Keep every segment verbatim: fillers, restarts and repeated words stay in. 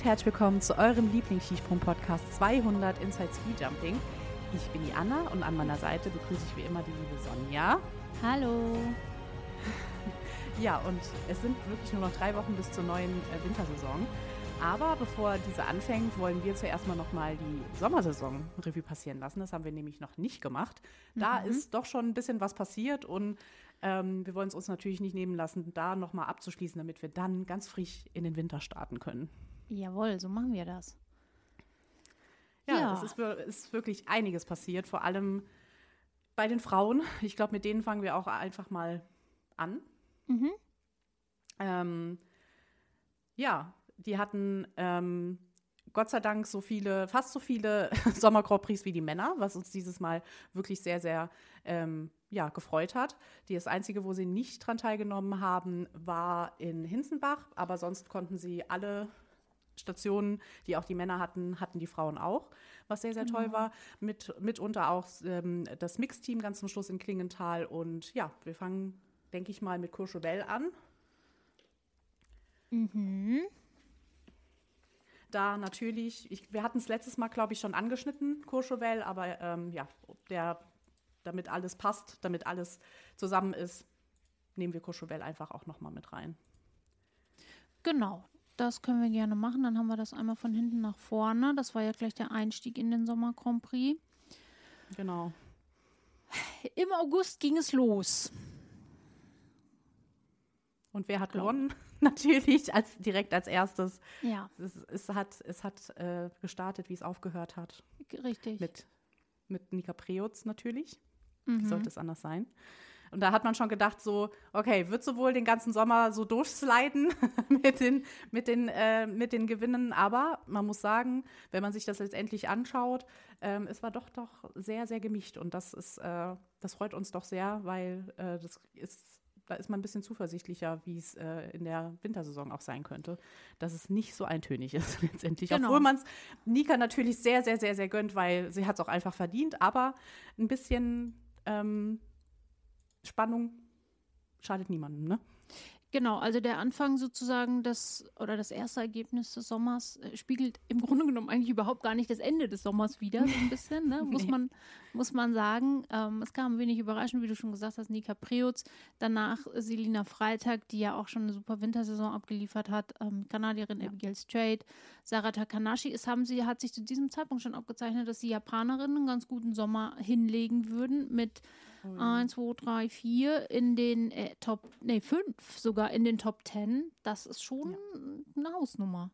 herzlich willkommen zu eurem Lieblings-Skisprung-Podcast zweihundert Inside Ski Jumping. Ich bin die Anna und an meiner Seite begrüße ich wie immer die liebe Sonja. Hallo. Ja, und es sind wirklich nur noch drei Wochen bis zur neuen äh, Wintersaison. Aber bevor diese anfängt, wollen wir zuerst mal nochmal die Sommersaison Revue passieren lassen. Das haben wir nämlich noch nicht gemacht. Da mhm. ist doch schon ein bisschen was passiert und ähm, wir wollen es uns natürlich nicht nehmen lassen, da nochmal abzuschließen, damit wir dann ganz frisch in den Winter starten können. Jawohl, so machen wir das. Ja, ja. Es ist, ist wirklich einiges passiert, vor allem bei den Frauen. Ich glaube, mit denen fangen wir auch einfach mal an. Mhm. Ähm, ja, die hatten ähm, Gott sei Dank so viele, fast so viele Sommer-Grand Prix wie die Männer, was uns dieses Mal wirklich sehr, sehr ähm, ja, gefreut hat. Das Einzige, wo sie nicht dran teilgenommen haben, war in Hinzenbach, aber sonst konnten sie alle Stationen, die auch die Männer hatten, hatten die Frauen auch, was sehr, sehr genau. toll war. Mit, mitunter auch ähm, das Mixteam ganz zum Schluss in Klingenthal. Und ja, wir fangen, denke ich mal, mit Courchevel an. Mhm. Da natürlich, ich, wir hatten es letztes Mal, glaube ich, schon angeschnitten, Courchevel, aber ähm, ja, der, damit alles passt, damit alles zusammen ist, nehmen wir Courchevel einfach auch nochmal mit rein. Genau. Das können wir gerne machen. Dann haben wir das einmal von hinten nach vorne. Das war ja gleich der Einstieg in den Sommer Grand Prix. Genau. Im August ging es los. Und wer hat Glaub. gewonnen? Natürlich als, direkt als erstes. Ja. Es, es hat, es hat äh, gestartet, wie es aufgehört hat. Richtig. Mit, mit Nika Preutz natürlich. Mhm. Wie sollte es anders sein? Und da hat man schon gedacht, so, okay, wird sie wohl den ganzen Sommer so durchsliden mit den, mit den, äh, mit den Gewinnen. Aber man muss sagen, wenn man sich das letztendlich anschaut, ähm, es war doch doch sehr, sehr gemischt. Und das ist, äh, das freut uns doch sehr, weil äh, das ist, da ist man ein bisschen zuversichtlicher, wie es äh, in der Wintersaison auch sein könnte, dass es nicht so eintönig ist letztendlich. Genau. Obwohl man es Nika natürlich sehr, sehr, sehr, sehr gönnt, weil sie hat es auch einfach verdient. Aber ein bisschen ähm, Spannung schadet niemandem, ne? Genau, also der Anfang sozusagen des, oder das erste Ergebnis des Sommers äh, spiegelt im Grunde genommen eigentlich überhaupt gar nicht das Ende des Sommers wider, so ein bisschen, ne? muss, Nee. man, muss man sagen. Ähm, es kam wenig überraschend, wie du schon gesagt hast, Nika Preutz, danach Selina Freitag, die ja auch schon eine super Wintersaison abgeliefert hat, ähm, Kanadierin Ja. Abigail Strait, Sarah Takanashi. Es haben sie, hat sich zu diesem Zeitpunkt schon abgezeichnet, dass die Japanerinnen einen ganz guten Sommer hinlegen würden mit Oh ja. eins, zwei, drei, vier in den äh, Top, nee, fünf sogar in den Top zehn. Das ist schon Ja. eine Hausnummer.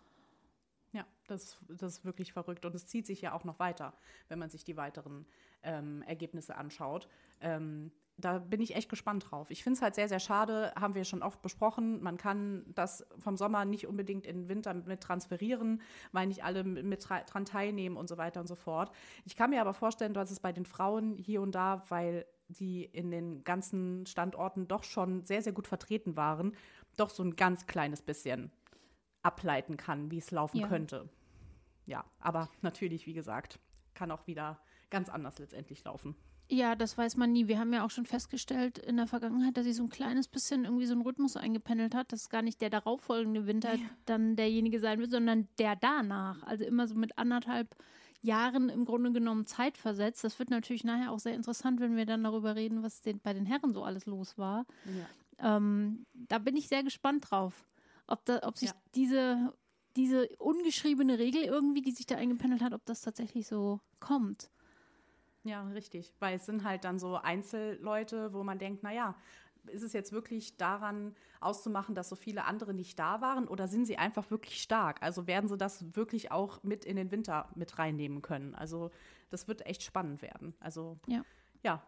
Ja, das, das ist wirklich verrückt. Und es zieht sich ja auch noch weiter, wenn man sich die weiteren ähm, Ergebnisse anschaut. Ähm, da bin ich echt gespannt drauf. Ich finde es halt sehr, sehr schade, haben wir schon oft besprochen. Man kann das vom Sommer nicht unbedingt in den Winter mit transferieren, weil nicht alle mit dran teilnehmen und so weiter und so fort. Ich kann mir aber vorstellen, dass es bei den Frauen hier und da, weil die in den ganzen Standorten doch schon sehr, sehr gut vertreten waren, doch so ein ganz kleines bisschen ableiten kann, wie es laufen Ja. könnte. Ja, aber natürlich, wie gesagt, kann auch wieder ganz anders letztendlich laufen. Ja, das weiß man nie. Wir haben ja auch schon festgestellt in der Vergangenheit, dass sie so ein kleines bisschen irgendwie so einen Rhythmus eingependelt hat, dass gar nicht der darauffolgende Winter Ja. dann derjenige sein wird, sondern der danach. Also immer so mit anderthalb Jahren im Grunde genommen Zeit versetzt. Das wird natürlich nachher auch sehr interessant, wenn wir dann darüber reden, was den, bei den Herren so alles los war. Ja. Ähm, da bin ich sehr gespannt drauf, ob, da, ob sich Ja. diese, diese ungeschriebene Regel irgendwie, die sich da eingependelt hat, ob das tatsächlich so kommt. Ja, richtig. Weil es sind halt dann so Einzelleute, wo man denkt, naja, ist es jetzt wirklich daran auszumachen, dass so viele andere nicht da waren oder sind sie einfach wirklich stark? Also werden sie das wirklich auch mit in den Winter mit reinnehmen können? Also das wird echt spannend werden. Also Ja. ja,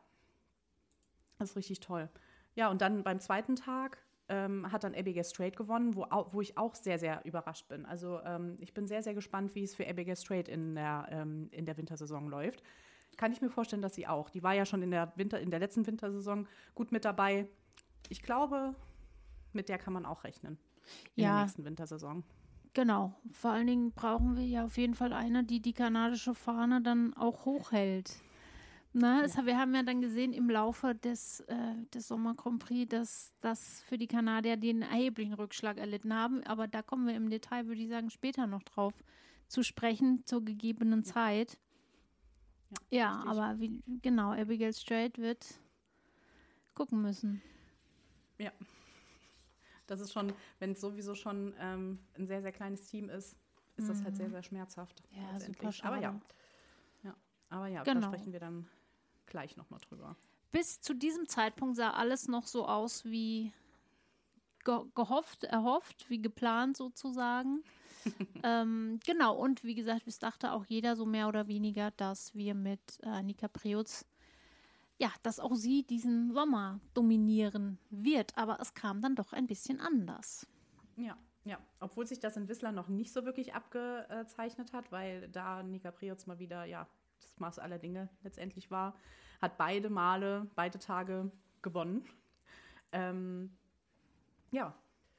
das ist richtig toll. Ja, und dann beim zweiten Tag ähm, hat dann Abigail Strait gewonnen, wo, au- wo ich auch sehr, sehr überrascht bin. Also ähm, ich bin sehr, sehr gespannt, wie es für Abigail Strait in der, ähm, in der Wintersaison läuft. Kann ich mir vorstellen, dass sie auch. Die war ja schon in der Winter, in der letzten Wintersaison gut mit dabei. Ich glaube, mit der kann man auch rechnen in Ja. der nächsten Wintersaison. Genau. Vor allen Dingen brauchen wir ja auf jeden Fall eine, die die kanadische Fahne dann auch hochhält. Na, das, ja. Wir haben ja dann gesehen im Laufe des, äh, des Sommer Grand Prix, dass das für die Kanadier den erheblichen Rückschlag erlitten haben. Aber da kommen wir im Detail, würde ich sagen, später noch drauf zu sprechen, zur gegebenen ja. Zeit. Ja, ja aber wie, genau, Abigail Strait wird gucken müssen. Ja. Das ist schon, wenn es sowieso schon ähm, ein sehr, sehr kleines Team ist, ist das halt sehr, sehr schmerzhaft. Ja, super schade. Aber ja, ja, aber ja genau. da sprechen wir dann gleich nochmal drüber. Bis zu diesem Zeitpunkt sah alles noch so aus wie ge- gehofft, erhofft, wie geplant sozusagen. ähm, genau, und wie gesagt, es dachte auch jeder so mehr oder weniger, dass wir mit äh, Nika Preutz, ja, dass auch sie diesen Sommer dominieren wird. Aber es kam dann doch ein bisschen anders. Ja, ja. Obwohl sich das in Whistler noch nicht so wirklich abgezeichnet hat, weil da Nika Preutz mal wieder, ja, das Maß aller Dinge letztendlich war, hat beide Male, beide Tage gewonnen. Ähm, ja.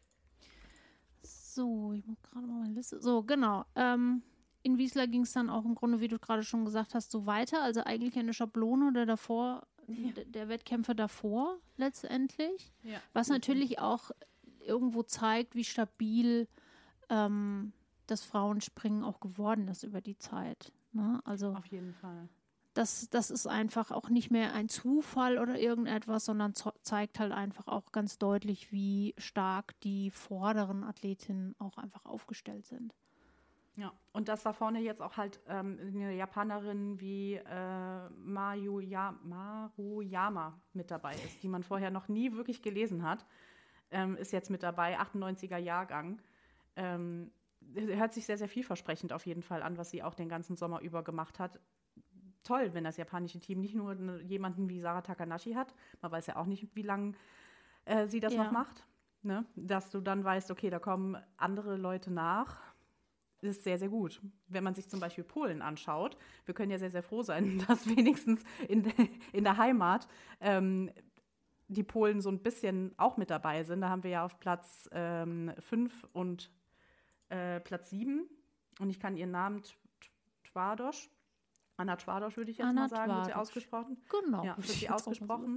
So, ich muss gerade mal meine Liste. So, genau. Ähm, in Wiesler ging es dann auch im Grunde, wie du gerade schon gesagt hast, so weiter. Also eigentlich eine Schablone der davor, ja. der, der Wettkämpfe davor letztendlich. Ja. Was natürlich auch irgendwo zeigt, wie stabil ähm, das Frauenspringen auch geworden ist über die Zeit. Ne? Also auf jeden Fall. Das, das ist einfach auch nicht mehr ein Zufall oder irgendetwas, sondern zo- zeigt halt einfach auch ganz deutlich, wie stark die vorderen Athletinnen auch einfach aufgestellt sind. Ja, und dass da vorne jetzt auch halt ähm, eine Japanerin wie äh, Maruya- Maruyama mit dabei ist, die man vorher noch nie wirklich gelesen hat, ähm, ist jetzt mit dabei, achtundneunziger Jahrgang. Ähm, hört sich sehr, sehr vielversprechend auf jeden Fall an, was sie auch den ganzen Sommer über gemacht hat. Toll, wenn das japanische Team nicht nur eine, jemanden wie Sara Takanashi hat, man weiß ja auch nicht, wie lange äh, sie das Ja. noch macht, ne? Dass du dann weißt, okay, da kommen andere Leute nach, ist sehr, sehr gut. Wenn man sich zum Beispiel Polen anschaut, wir können ja sehr, sehr froh sein, dass wenigstens in, in der Heimat ähm, die Polen so ein bisschen auch mit dabei sind. Da haben wir ja auf Platz ähm, fünf und äh, Platz sieben, und ich kann ihren Namen Twardosz, Anna Twardosz würde ich jetzt Anna mal sagen, wird sie Twardosz. ausgesprochen? Genau. Ja, wird sie ausgesprochen.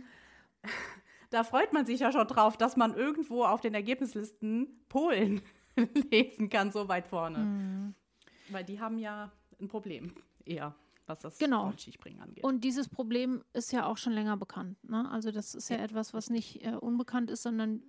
Da freut man sich ja schon drauf, dass man irgendwo auf den Ergebnislisten Polen lesen kann, so weit vorne. Mhm. Weil die haben ja ein Problem eher, was das Genau. Skispringen angeht. Und dieses Problem ist ja auch schon länger bekannt. Ne? Also das ist ja, ja etwas, was nicht äh, unbekannt ist, sondern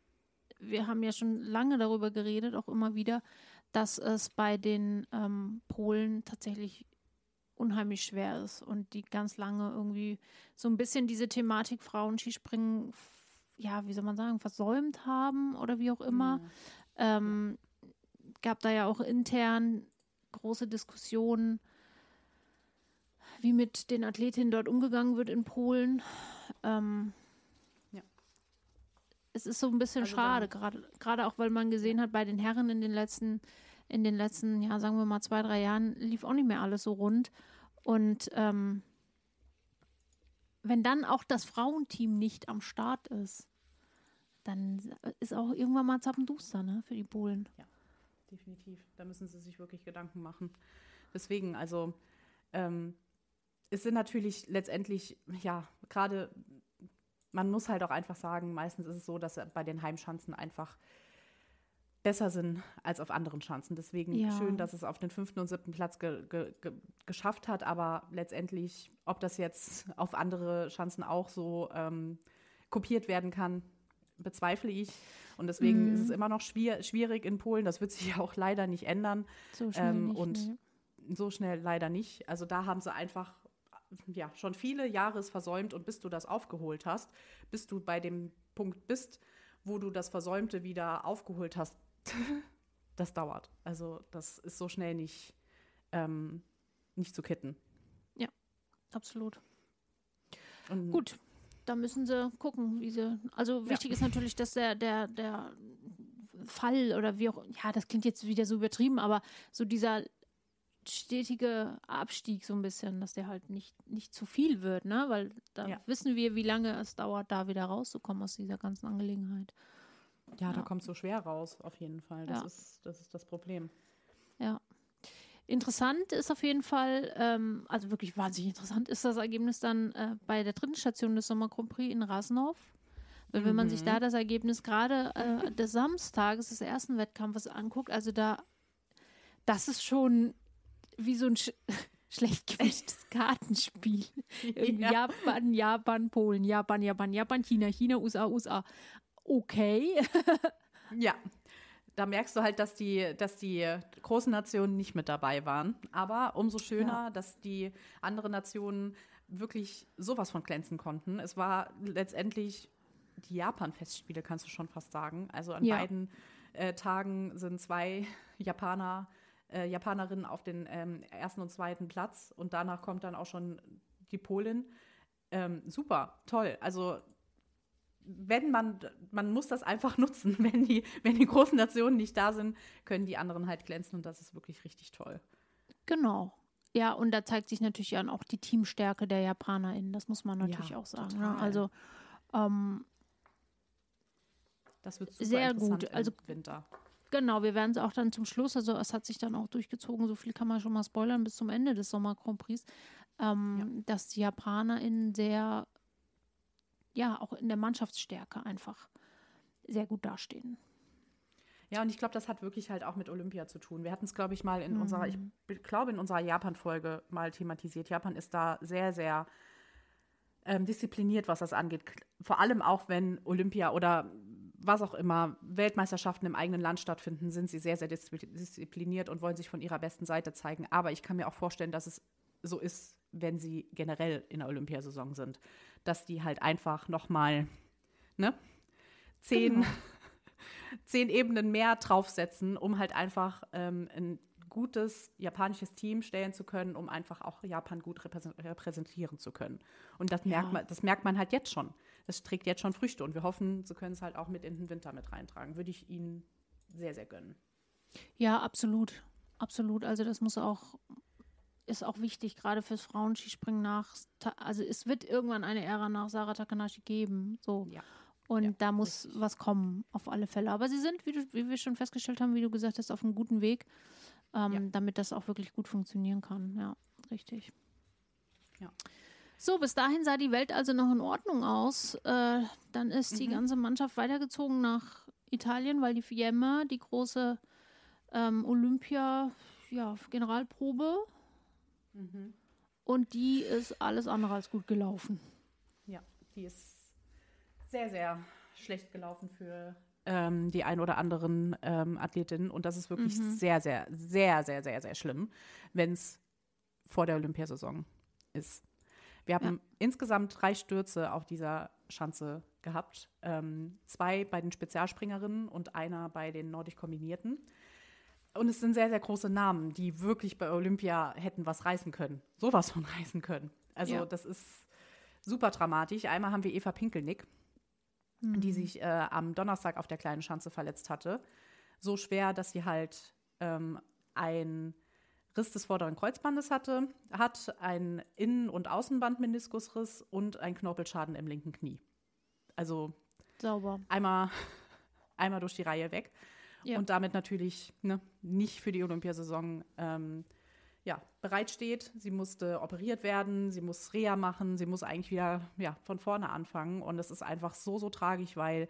wir haben ja schon lange darüber geredet, auch immer wieder, dass es bei den ähm, Polen tatsächlich unheimlich schwer ist und die ganz lange irgendwie so ein bisschen diese Thematik Frauen-Skispringen, f- ja, wie soll man sagen, versäumt haben oder wie auch immer. Ja. Ähm, gab da ja auch intern große Diskussionen, wie mit den Athletinnen dort umgegangen wird in Polen. Ähm, ja. Es ist so ein bisschen also schade, gerade gerade auch, weil man gesehen ja. hat, bei den Herren in den letzten, in den letzten, ja, sagen wir mal zwei, drei Jahren lief auch nicht mehr alles so rund. Und ähm, wenn dann auch das Frauenteam nicht am Start ist, dann ist auch irgendwann mal zappenduster, ne, für die Polen. Ja, definitiv. Da müssen sie sich wirklich Gedanken machen. Deswegen, also ähm, es sind natürlich letztendlich, ja, gerade, man muss halt auch einfach sagen, meistens ist es so, dass bei den Heimschanzen einfach besser sind als auf anderen Schanzen. Deswegen ja. schön, dass es auf den fünften und siebten Platz ge- ge- ge- geschafft hat, aber letztendlich, ob das jetzt auf andere Schanzen auch so ähm, kopiert werden kann, bezweifle ich. Und deswegen mhm. ist es immer noch schwier- schwierig in Polen. Das wird sich ja auch leider nicht ändern. So schnell ähm, nicht, und nee. so schnell leider nicht. Also da haben sie einfach ja, schon viele Jahre versäumt, und bis du das aufgeholt hast, bis du bei dem Punkt bist, wo du das Versäumte wieder aufgeholt hast, das dauert. Also das ist so schnell nicht, ähm, nicht zu kitten. Ja, absolut. Und gut, da müssen sie gucken, wie sie, also wichtig ja. ist natürlich, dass der, der, der Fall oder wie auch, ja, das klingt jetzt wieder so übertrieben, aber so dieser stetige Abstieg so ein bisschen, dass der halt nicht, nicht zu viel wird, ne? Weil da ja. wissen wir, wie lange es dauert, da wieder rauszukommen aus dieser ganzen Angelegenheit. Ja, ja. da kommst du schwer raus, auf jeden Fall. Das, ja. ist, das ist das Problem. Ja. Interessant ist auf jeden Fall, ähm, also wirklich wahnsinnig interessant ist das Ergebnis dann äh, bei der dritten Station des Sommer Grand Prix in Rasnov. Weil wenn man sich da das Ergebnis gerade äh, des Samstages, des ersten Wettkampfes anguckt, also da, das ist schon wie so ein sch schlecht gemischtes Kartenspiel. Irgendwie Ja. Japan, Japan, Polen, Japan, Japan, Japan, China, China, U S A, U S A. Okay. Ja, da merkst du halt, dass die, dass die großen Nationen nicht mit dabei waren. Aber umso schöner, Ja. dass die anderen Nationen wirklich sowas von glänzen konnten. Es war letztendlich die Japan-Festspiele, kannst du schon fast sagen. Also an Ja. beiden äh, Tagen sind zwei Japaner, äh, Japanerinnen auf den ähm, ersten und zweiten Platz. Und danach kommt dann auch schon die Polin. Ähm, super, toll. Also wenn man, man muss das einfach nutzen. Wenn die, wenn die großen Nationen nicht da sind, können die anderen halt glänzen und das ist wirklich richtig toll. Genau. Ja, und da zeigt sich natürlich dann auch die Teamstärke der JapanerInnen. Das muss man natürlich Ja, auch sagen. total. Ne? Also ähm, Das wird super sehr interessant gut. Also im Winter. genau, wir werden es auch dann zum Schluss, also es hat sich dann auch durchgezogen, so viel kann man schon mal spoilern, bis zum Ende des Sommer Grand Prix, ähm, ja. dass die JapanerInnen sehr, ja, auch in der Mannschaftsstärke einfach sehr gut dastehen. Ja, und ich glaube, das hat wirklich halt auch mit Olympia zu tun. Wir hatten es, glaube ich, mal in Mhm. unserer, ich glaube, in unserer Japan-Folge mal thematisiert. Japan ist da sehr, sehr ähm, diszipliniert, was das angeht. Vor allem auch, wenn Olympia oder was auch immer, Weltmeisterschaften im eigenen Land stattfinden, sind sie sehr, sehr diszipliniert und wollen sich von ihrer besten Seite zeigen. Aber ich kann mir auch vorstellen, dass es so ist, wenn sie generell in der Olympiasaison sind. Dass die halt einfach nochmal, ne, zehn, Genau. zehn Ebenen mehr draufsetzen, um halt einfach ähm, ein gutes japanisches Team stellen zu können, um einfach auch Japan gut repräsentieren zu können. Und das, Ja. merkt man, das merkt man halt jetzt schon. Das trägt jetzt schon Früchte und wir hoffen, sie können es halt auch mit in den Winter mit reintragen. Würde ich ihnen sehr, sehr gönnen. Ja, absolut. Absolut. Also das muss auch, ist auch wichtig, gerade fürs Frauenskispringen nach, also es wird irgendwann eine Ära nach Sara Takanashi geben. So. Ja. Und Ja, da muss richtig. was kommen, auf alle Fälle. Aber sie sind, wie, du, wie wir schon festgestellt haben, wie du gesagt hast, auf einem guten Weg, ähm, Ja. damit das auch wirklich gut funktionieren kann. Ja, richtig. Ja. So, bis dahin sah die Welt also noch in Ordnung aus. Äh, dann ist die Mhm. ganze Mannschaft weitergezogen nach Italien, weil die Fiemme, die große ähm, Olympia-Generalprobe, ja, Mhm. und die ist alles andere als gut gelaufen. Ja, die ist sehr, sehr schlecht gelaufen für ähm, die ein oder anderen ähm, Athletinnen. Und das ist wirklich Mhm. sehr, sehr, sehr, sehr, sehr, sehr schlimm, wenn es vor der Olympiasaison ist. Wir haben Ja. insgesamt drei Stürze auf dieser Schanze gehabt. Ähm, zwei bei den Spezialspringerinnen und einer bei den nordisch Kombinierten. Und es sind sehr, sehr große Namen, die wirklich bei Olympia hätten was reißen können. Sowas von reißen können. Also Ja. das ist super dramatisch. Einmal haben wir Eva Pinkelnick, Mhm. die sich äh, am Donnerstag auf der kleinen Schanze verletzt hatte. So schwer, dass sie halt ähm, ein Riss des vorderen Kreuzbandes hatte, hat einen Innen- und Außenbandmeniskusriss und einen Knorpelschaden im linken Knie. Also Sauber. einmal, einmal durch die Reihe weg. Ja. Und damit natürlich ne, nicht für die Olympiasaison ähm, ja, bereitsteht. Sie musste operiert werden, sie muss Reha machen, sie muss eigentlich wieder ja, von vorne anfangen. Und es ist einfach so, so tragisch, weil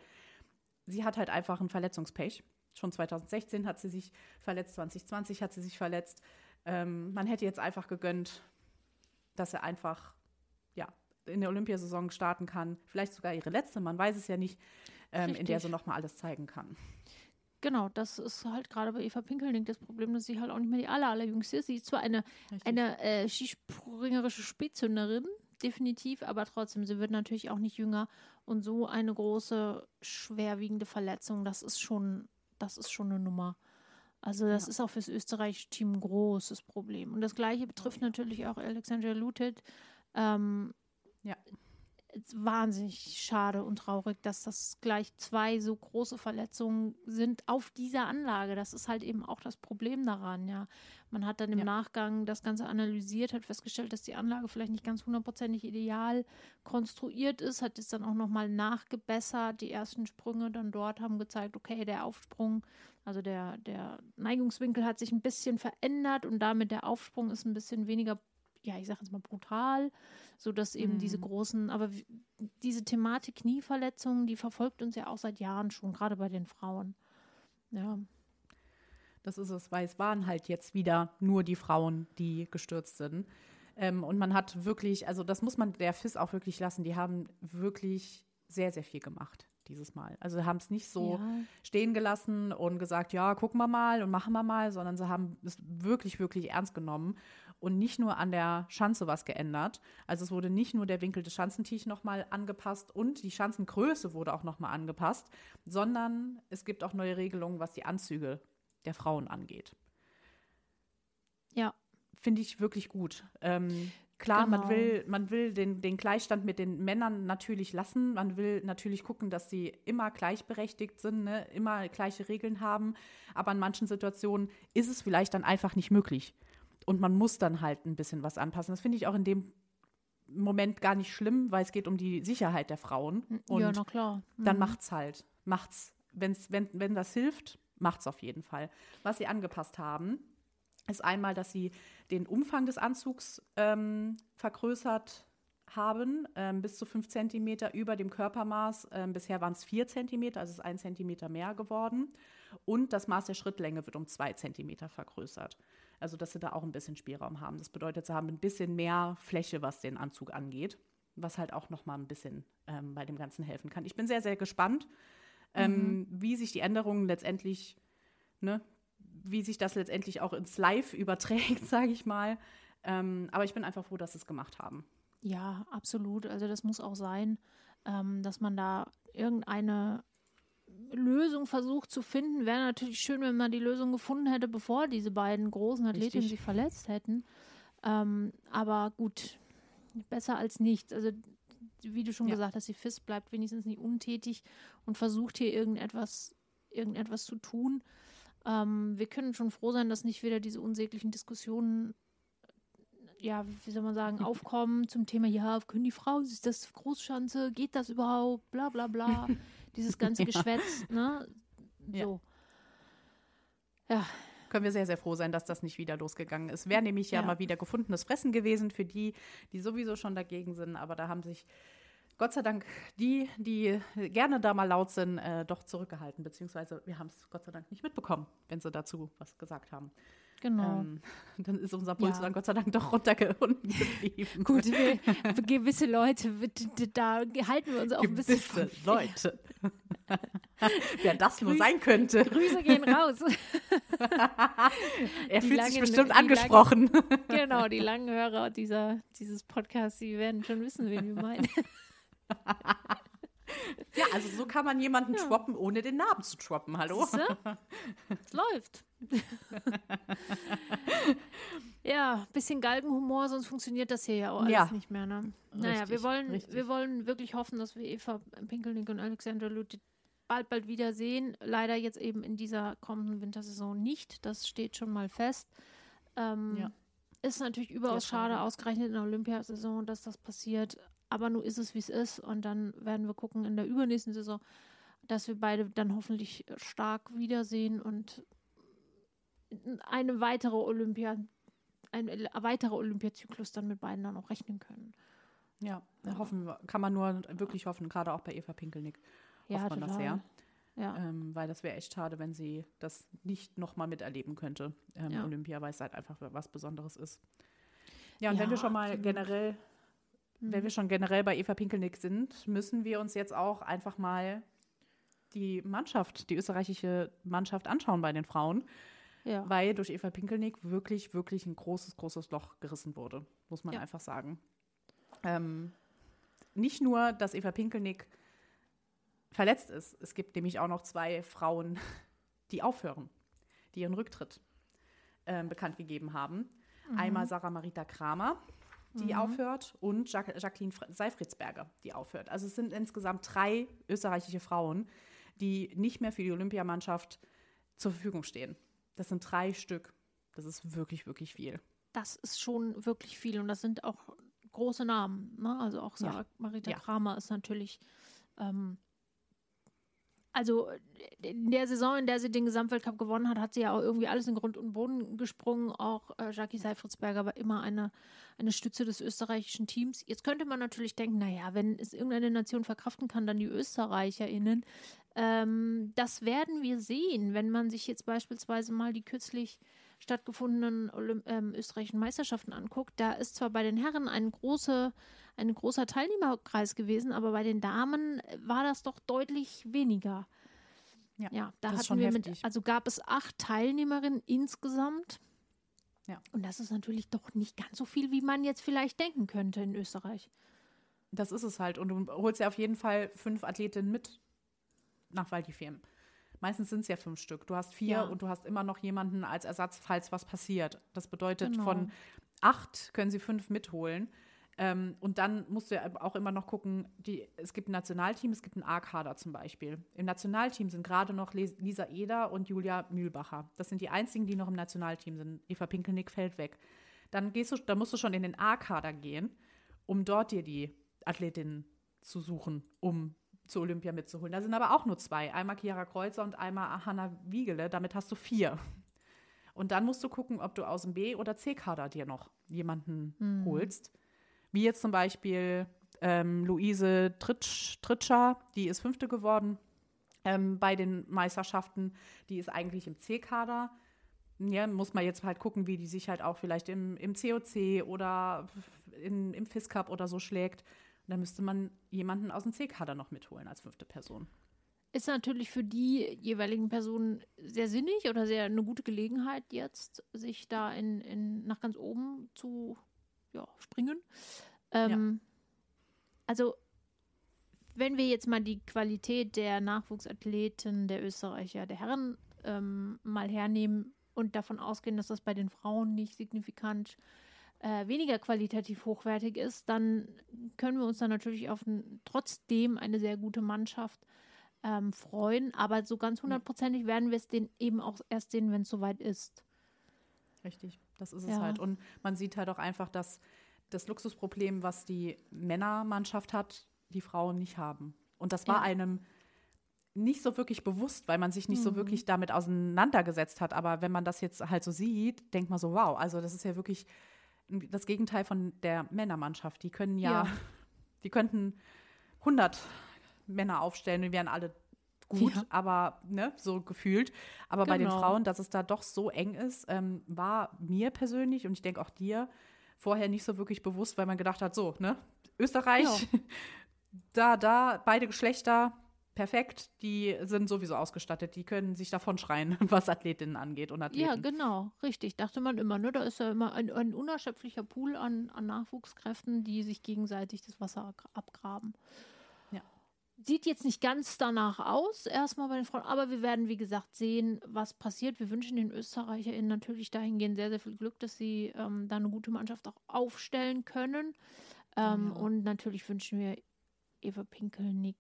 sie hat halt einfach ein Verletzungspech. Schon zwanzig sechzehn hat sie sich verletzt, zwanzig zwanzig hat sie sich verletzt. Ähm, man hätte jetzt einfach gegönnt, dass er einfach ja, in der Olympiasaison starten kann. Vielleicht sogar ihre letzte, man weiß es ja nicht, ähm, in der sie nochmal alles zeigen kann. Genau, das ist halt gerade bei Eva Pinkelnick das Problem, dass sie halt auch nicht mehr die aller, allerjüngste ist. Sie ist zwar eine, eine äh, skispringerische Spätzünderin, definitiv, aber trotzdem, sie wird natürlich auch nicht jünger. Und so eine große, schwerwiegende Verletzung, das ist schon, das ist schon eine Nummer. Also das Ja. ist auch fürs österreichische Team ein großes Problem. Und das Gleiche betrifft Oh, ja. natürlich auch Alexandra Lutet. Ähm, Ja. wahnsinnig schade und traurig, dass das gleich zwei so große Verletzungen sind auf dieser Anlage. Das ist halt eben auch das Problem daran, ja. Man hat dann im Ja. Nachgang das Ganze analysiert, hat festgestellt, dass die Anlage vielleicht nicht ganz hundertprozentig ideal konstruiert ist, hat es dann auch nochmal nachgebessert. Die ersten Sprünge dann dort haben gezeigt, okay, der Aufsprung Also der, der Neigungswinkel hat sich ein bisschen verändert und damit der Aufsprung ist ein bisschen weniger, ja, ich sage jetzt mal brutal, sodass eben mhm. diese großen, aber w- diese Thematik Knieverletzungen, die verfolgt uns ja auch seit Jahren schon, gerade bei den Frauen. Ja. Das ist es, weil es waren halt jetzt wieder nur die Frauen, die gestürzt sind. Ähm, und man hat wirklich, also das muss man der F I S auch wirklich lassen, die haben wirklich sehr, sehr viel gemacht dieses Mal. Also haben es nicht so Ja. stehen gelassen und gesagt, ja, gucken wir mal und machen wir mal, sondern sie haben es wirklich, wirklich ernst genommen und nicht nur an der Schanze was geändert. Also es wurde nicht nur der Winkel des Schanzentiefs nochmal angepasst und die Schanzengröße wurde auch nochmal angepasst, sondern es gibt auch neue Regelungen, was die Anzüge der Frauen angeht. Ja. Finde ich wirklich gut. Ähm, klar, Genau. man will, man will den, den Gleichstand mit den Männern natürlich lassen. Man will natürlich gucken, dass sie immer gleichberechtigt sind, ne? Immer gleiche Regeln haben. Aber in manchen Situationen ist es vielleicht dann einfach nicht möglich. Und man muss dann halt ein bisschen was anpassen. Das finde ich auch in dem Moment gar nicht schlimm, weil es geht um die Sicherheit der Frauen. Und ja, na klar. Mhm. dann macht's halt. Macht's. Wenn's, wenn, wenn das hilft, macht's auf jeden Fall. Was sie angepasst haben, ist einmal, dass sie den Umfang des Anzugs ähm, vergrößert haben, ähm, bis zu fünf Zentimeter über dem Körpermaß. Ähm, bisher waren es vier Zentimeter, also ist ein Zentimeter mehr geworden. Und das Maß der Schrittlänge wird um zwei Zentimeter vergrößert. Also, dass sie da auch ein bisschen Spielraum haben. Das bedeutet, sie haben ein bisschen mehr Fläche, was den Anzug angeht, was halt auch noch mal ein bisschen ähm, bei dem Ganzen helfen kann. Ich bin sehr, sehr gespannt, ähm, mhm. wie sich die Änderungen letztendlich, ne, wie sich das letztendlich auch ins Live überträgt, sage ich mal. Ähm, aber ich bin einfach froh, dass sie es gemacht haben. Ja, absolut. Also das muss auch sein, ähm, dass man da irgendeine Lösung versucht zu finden. Wäre natürlich schön, wenn man die Lösung gefunden hätte, bevor diese beiden großen Athletinnen sich verletzt hätten. Ähm, aber gut, besser als nichts. Also wie du schon ja. gesagt hast, die F I S bleibt wenigstens nicht untätig und versucht hier irgendetwas, irgendetwas zu tun. Ähm, wir können schon froh sein, dass nicht wieder diese unsäglichen Diskussionen, ja, wie soll man sagen, aufkommen zum Thema, ja, können die Frauen, ist das Großschanze, geht das überhaupt, bla bla bla, dieses ganze ja. Geschwätz, ne, so. Ja. ja. Können wir sehr, sehr froh sein, dass das nicht wieder losgegangen ist. Wäre nämlich ja, ja mal wieder gefundenes Fressen gewesen für die, die sowieso schon dagegen sind, aber da haben sich Gott sei Dank die, die gerne da mal laut sind, äh, doch zurückgehalten, beziehungsweise wir haben es Gott sei Dank nicht mitbekommen, wenn sie dazu was gesagt haben. Genau. Ähm, dann ist unser Puls ja. dann Gott sei Dank doch runtergeblieben. Gut, wir, gewisse Leute, da halten wir uns auch gewisse ein bisschen Gewisse Leute. Wer das Grü- nur sein könnte. Grüße gehen raus. er die fühlt langen, sich bestimmt angesprochen. Langen, genau, die langen Hörer dieser, dieses Podcasts, die werden schon wissen, wen wir meinen. Ja, also so kann man jemanden ja. schwappen, ohne den Namen zu schwappen. Hallo? Es läuft. Ja, bisschen Galgenhumor, sonst funktioniert das hier ja auch alles ja. nicht mehr. Ne? Naja, richtig, wir wollen, richtig. wir wollen wirklich hoffen, dass wir Eva Pinkelnick und Alexandra Lute bald, bald wiedersehen. Leider jetzt eben in dieser kommenden Wintersaison nicht. Das steht schon mal fest. Ähm, ja. Ist natürlich überaus schade, schade, ausgerechnet in der Olympiasaison, dass das passiert. Aber nun ist es, wie es ist. Und dann werden wir gucken in der übernächsten Saison, dass wir beide dann hoffentlich stark wiedersehen und eine weitere Olympia, ein weiterer Olympiazyklus dann mit beiden dann auch rechnen können. Ja, ja. Hoffen wir, kann man nur wirklich hoffen, gerade auch bei Eva Pinkelnick. Ja, hofft man total. das sehr. Ja. Ähm, weil das wäre echt schade, wenn sie das nicht nochmal miterleben könnte, ähm, ja. Olympia, weil es halt einfach was Besonderes ist. Ja, und ja, wenn wir schon mal absolut. generell Wenn wir schon generell bei Eva Pinkelnick sind, müssen wir uns jetzt auch einfach mal die Mannschaft, die österreichische Mannschaft anschauen bei den Frauen. Ja. Weil durch Eva Pinkelnick wirklich, wirklich ein großes, großes Loch gerissen wurde, muss man ja. einfach sagen. Ähm, nicht nur, dass Eva Pinkelnick verletzt ist. Es gibt nämlich auch noch zwei Frauen, die aufhören, die ihren Rücktritt äh, bekannt gegeben haben. Mhm. Einmal Sarah Marita Kramer, die mhm. aufhört, und Jacqueline Seifritzberger, die aufhört. Also es sind insgesamt drei österreichische Frauen, die nicht mehr für die Olympiamannschaft zur Verfügung stehen. Das sind drei Stück. Das ist wirklich, wirklich viel. Das ist schon wirklich viel und das sind auch große Namen. Ne? Also auch Sarah ja. Marita ja. Kramer ist natürlich ähm, also in der Saison, in der sie den Gesamtweltcup gewonnen hat, hat sie ja auch irgendwie alles in Grund und Boden gesprungen. Auch äh, Jackie Seifritzberger war immer eine, eine Stütze des österreichischen Teams. Jetzt könnte man natürlich denken, naja, wenn es irgendeine Nation verkraften kann, dann die ÖsterreicherInnen. Ähm, das werden wir sehen, wenn man sich jetzt beispielsweise mal die kürzlich stattgefundenen Olymp- ähm, österreichischen Meisterschaften anguckt. Da ist zwar bei den Herren ein, große, ein großer Teilnehmerkreis gewesen, aber bei den Damen war das doch deutlich weniger. Ja, ja da hatten wir heftig. mit, also gab es acht Teilnehmerinnen insgesamt. Ja. Und das ist natürlich doch nicht ganz so viel, wie man jetzt vielleicht denken könnte in Österreich. Das ist es halt. Und du holst ja auf jeden Fall fünf Athletinnen mit nach Val di Fiemme. Meistens sind es ja fünf Stück. Du hast vier ja. und du hast immer noch jemanden als Ersatz, falls was passiert. Das bedeutet, genau. von acht können sie fünf mitholen. Ähm, und dann musst du ja auch immer noch gucken, die, es gibt ein Nationalteam, es gibt einen A-Kader zum Beispiel. Im Nationalteam sind gerade noch Lisa Eder und Julia Mühlbacher. Das sind die einzigen, die noch im Nationalteam sind. Eva Pinkelnick fällt weg. Dann, gehst du, dann musst du schon in den A-Kader gehen, um dort dir die Athletinnen zu suchen, um zu Olympia mitzuholen. Da sind aber auch nur zwei. Einmal Chiara Kreuzer und einmal Hanna Wiegele. Damit hast du vier. Und dann musst du gucken, ob du aus dem B- oder C-Kader dir noch jemanden mhm. holst. Wie jetzt zum Beispiel ähm, Luise Tritsch, Tritscher, die ist Fünfte geworden ähm, bei den Meisterschaften. Die ist eigentlich im C-Kader. Ja, muss man jetzt halt gucken, wie die sich halt auch vielleicht im, im C O C oder in, im F I S Cup oder so schlägt. Da müsste man jemanden aus dem C-Kader noch mitholen als fünfte Person. Ist natürlich für die jeweiligen Personen sehr sinnig oder sehr eine gute Gelegenheit jetzt, sich da in, in, nach ganz oben zu ja, springen. Ähm, ja. Also, wenn wir jetzt mal die Qualität der Nachwuchsathleten der Österreicher, der Herren ähm, mal hernehmen und davon ausgehen, dass das bei den Frauen nicht signifikant Äh, weniger qualitativ hochwertig ist, dann können wir uns dann natürlich auf ein, trotzdem eine sehr gute Mannschaft ähm, freuen. Aber so ganz hundertprozentig werden wir es den eben auch erst sehen, wenn es soweit ist. Richtig, das ist ja. es halt. Und man sieht halt auch einfach, dass das Luxusproblem, was die Männermannschaft hat, die Frauen nicht haben. Und das war ja. einem nicht so wirklich bewusst, weil man sich nicht mhm. so wirklich damit auseinandergesetzt hat. Aber wenn man das jetzt halt so sieht, denkt man so, wow, also das ist ja wirklich das Gegenteil von der Männermannschaft. Die können ja, ja. die könnten hundert Männer aufstellen und wären alle gut, ja. aber ne, so gefühlt. Aber genau. bei den Frauen, dass es da doch so eng ist, ähm, war mir persönlich und ich denke auch dir vorher nicht so wirklich bewusst, weil man gedacht hat, so, ne, Österreich, ja. da, da, beide Geschlechter, perfekt, die sind sowieso ausgestattet, die können sich davon schreien, was Athletinnen angeht und Athleten. Ja, genau, richtig, dachte man immer, ne, da ist ja immer ein, ein unerschöpflicher Pool an, an Nachwuchskräften, die sich gegenseitig das Wasser abgraben. Ja. Sieht jetzt nicht ganz danach aus, erstmal bei den Frauen, aber wir werden, wie gesagt, sehen, was passiert. Wir wünschen den ÖsterreicherInnen natürlich dahingehend sehr, sehr viel Glück, dass sie ähm, da eine gute Mannschaft auch aufstellen können. Ähm, ja. Und natürlich wünschen wir Eva Pinkelnick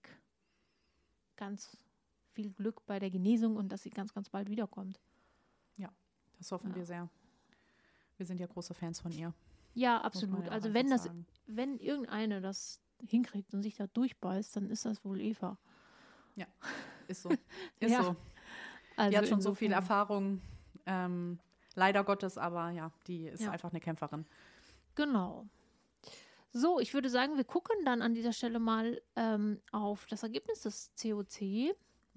ganz viel Glück bei der Genesung und dass sie ganz, ganz bald wiederkommt. Ja, das hoffen ja. wir sehr. Wir sind ja große Fans von ihr. Ja, absolut. Ja also wenn das, sagen. wenn irgendeine das hinkriegt und sich da durchbeißt, dann ist das wohl Eva. Ja, ist so. Ist ja. so. Also die hat schon so viel Erfahrung, ähm, leider Gottes, aber ja, die ist ja. einfach eine Kämpferin. Genau. So, ich würde sagen, wir gucken dann an dieser Stelle mal ähm, auf das Ergebnis des C O C.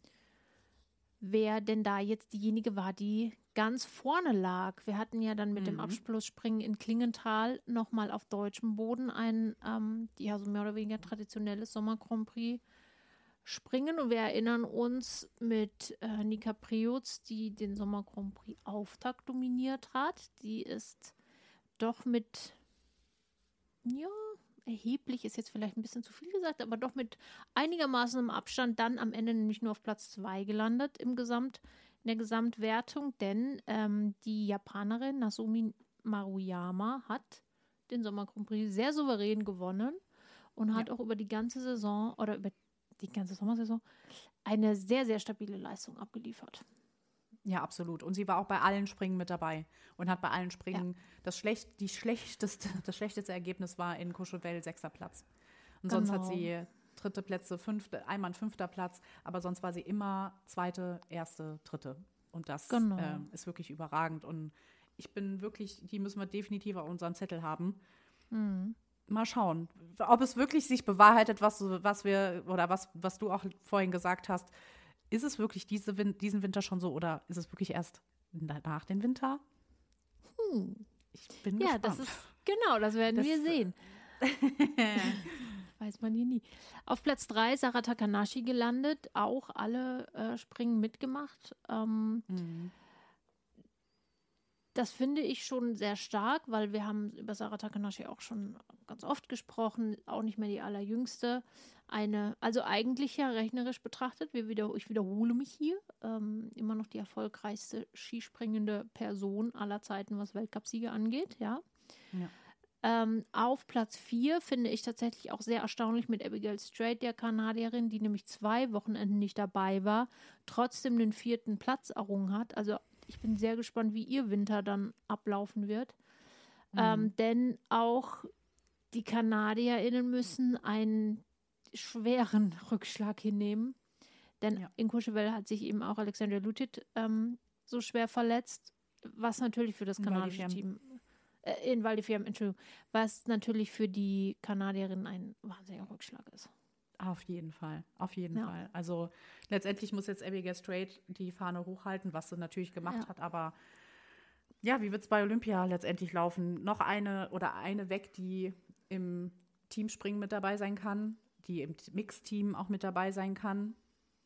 Wer denn da jetzt diejenige war, die ganz vorne lag. Wir hatten ja dann mit mhm. dem Abschlussspringen in Klingenthal nochmal auf deutschem Boden ein, ähm, ja, so mehr oder weniger traditionelles Sommer-Grand Prix springen. Und wir erinnern uns mit äh, Nika Preutz, die den Sommer Grand Prix Auftakt dominiert hat. Die ist doch mit ja, erheblich ist jetzt vielleicht ein bisschen zu viel gesagt, aber doch mit einigermaßen im Abstand dann am Ende nämlich nur auf Platz zwei gelandet im Gesamt, in der Gesamtwertung, denn ähm, die Japanerin Nozomi Maruyama hat den Sommer Grand Prix sehr souverän gewonnen und hat ja. auch über die ganze Saison oder über die ganze Sommersaison eine sehr, sehr stabile Leistung abgeliefert. Ja, absolut. Und sie war auch bei allen Springen mit dabei und hat bei allen Springen ja. das, schlecht, die schlechteste, das schlechteste Ergebnis war in Courchevel sechster Platz. Und sonst genau. hat sie dritte Plätze, fünfte, einmal ein fünfter Platz, aber sonst war sie immer zweite, erste, dritte. Und das Genau. äh, ist wirklich überragend. Und ich bin wirklich, die müssen wir definitiv auf unserem Zettel haben. Mhm. Mal schauen, ob es wirklich sich bewahrheitet, was, was wir, oder was, was du auch vorhin gesagt hast. Ist es wirklich diese, diesen Winter schon so oder ist es wirklich erst nach dem Winter? Hm. Ich bin Ja, gespannt. das ist, genau, das werden Das- wir sehen. Weiß man hier nie. Auf Platz drei Sarah Takanashi gelandet, auch alle äh, Springen mitgemacht. Ähm, Mhm. Das finde ich schon sehr stark, weil wir haben über Sarah Takanashi auch schon ganz oft gesprochen, auch nicht mehr die allerjüngste. Eine, also eigentlich ja rechnerisch betrachtet, wir wieder, ich wiederhole mich hier, ähm, immer noch die erfolgreichste skispringende Person aller Zeiten, was Weltcupsiege angeht, ja. Ja. Ähm, auf Platz vier finde ich tatsächlich auch sehr erstaunlich mit Abigail Strait, der Kanadierin, die nämlich zwei Wochenenden nicht dabei war, trotzdem den vierten Platz errungen hat. Also ich bin sehr gespannt, wie ihr Winter dann ablaufen wird. Mhm. Ähm, denn auch die KanadierInnen müssen einen schweren Rückschlag hinnehmen. Denn Ja. in Courchevel hat sich eben auch Alexandra Lutit ähm, so schwer verletzt, was natürlich für das In kanadische Val di Team, äh, in Val di Fiemme, Entschuldigung, was natürlich für die Kanadierinnen ein wahnsinniger Rückschlag ist. Auf jeden Fall, auf jeden Ja. Fall. Also letztendlich muss jetzt Abigail Strait die Fahne hochhalten, was sie natürlich gemacht Ja. hat, aber ja, wie wird es bei Olympia letztendlich laufen? Noch eine oder eine weg, die im Teamspringen mit dabei sein kann, die im Mixteam auch mit dabei sein kann.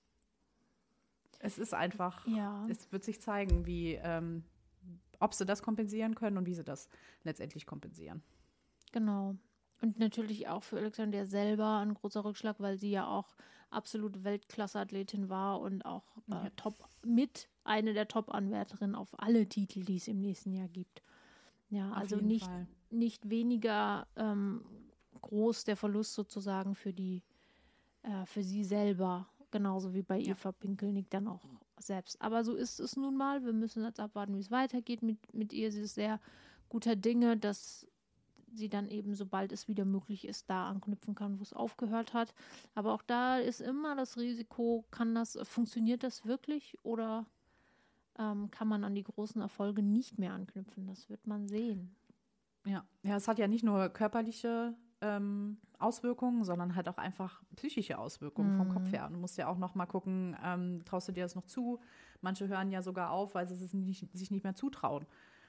Es ist einfach, Ja. es wird sich zeigen, wie, ähm, ob sie das kompensieren können und wie sie das letztendlich kompensieren. Genau. Und natürlich auch für Alexandra selber ein großer Rückschlag, weil sie ja auch absolute Weltklasse-Athletin war und auch äh, Ja. top mit eine der Top-Anwärterinnen auf alle Titel, die es im nächsten Jahr gibt. Ja, Auf also jeden nicht, Fall. nicht weniger ähm, groß der Verlust sozusagen für die äh, für sie selber, genauso wie bei Ja. Eva Pinkelnick dann auch selbst. Aber so ist es nun mal. Wir müssen jetzt abwarten, wie es weitergeht mit, mit ihr. Sie ist sehr guter Dinge, dass sie dann eben, sobald es wieder möglich ist, da anknüpfen kann, wo es aufgehört hat. Aber auch da ist immer das Risiko, kann das, funktioniert das wirklich oder ähm, kann man an die großen Erfolge nicht mehr anknüpfen? Das wird man sehen. Ja, ja, es hat ja nicht nur körperliche ähm, Auswirkungen, sondern halt auch einfach psychische Auswirkungen vom Mhm. Kopf her. Und du musst ja auch noch mal gucken, ähm, traust du dir das noch zu? Manche hören ja sogar auf, weil sie es nicht, sich nicht mehr zutrauen,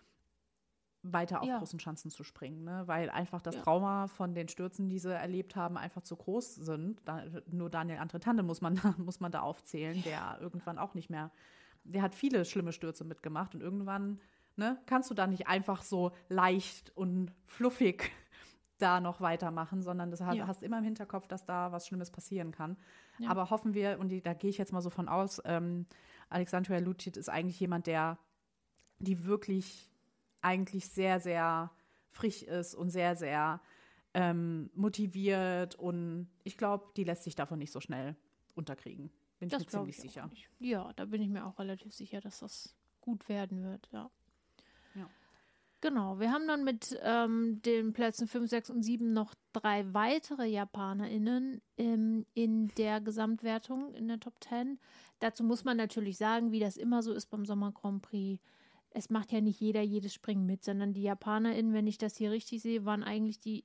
weiter auf Ja. großen Schanzen zu springen, ne? Weil einfach das Ja. Trauma von den Stürzen, die sie erlebt haben, einfach zu groß sind. Da, nur Daniel Antretante muss man, muss man da aufzählen, der irgendwann auch nicht mehr, der hat viele schlimme Stürze mitgemacht und irgendwann, ne, kannst du da nicht einfach so leicht und fluffig da noch weitermachen, sondern das hast, Ja. hast immer im Hinterkopf, dass da was Schlimmes passieren kann. Ja. Aber hoffen wir, und die, da gehe ich jetzt mal so von aus, ähm, Alexandra Lutit ist eigentlich jemand, der die wirklich eigentlich sehr, sehr frisch ist und sehr, sehr ähm, motiviert und ich glaube, die lässt sich davon nicht so schnell unterkriegen. Bin ich Das mir glaube ziemlich ich sicher. auch nicht. Ja, da bin ich mir auch relativ sicher, dass das gut werden wird, ja. Ja. Genau, wir haben dann mit ähm, den Plätzen fünf, sechs und sieben noch drei weitere JapanerInnen ähm, in der Gesamtwertung in der Top zehn. Dazu muss man natürlich sagen, wie das immer so ist beim Sommer Grand Prix, es macht ja nicht jeder jedes Springen mit, sondern die JapanerInnen, wenn ich das hier richtig sehe, waren eigentlich die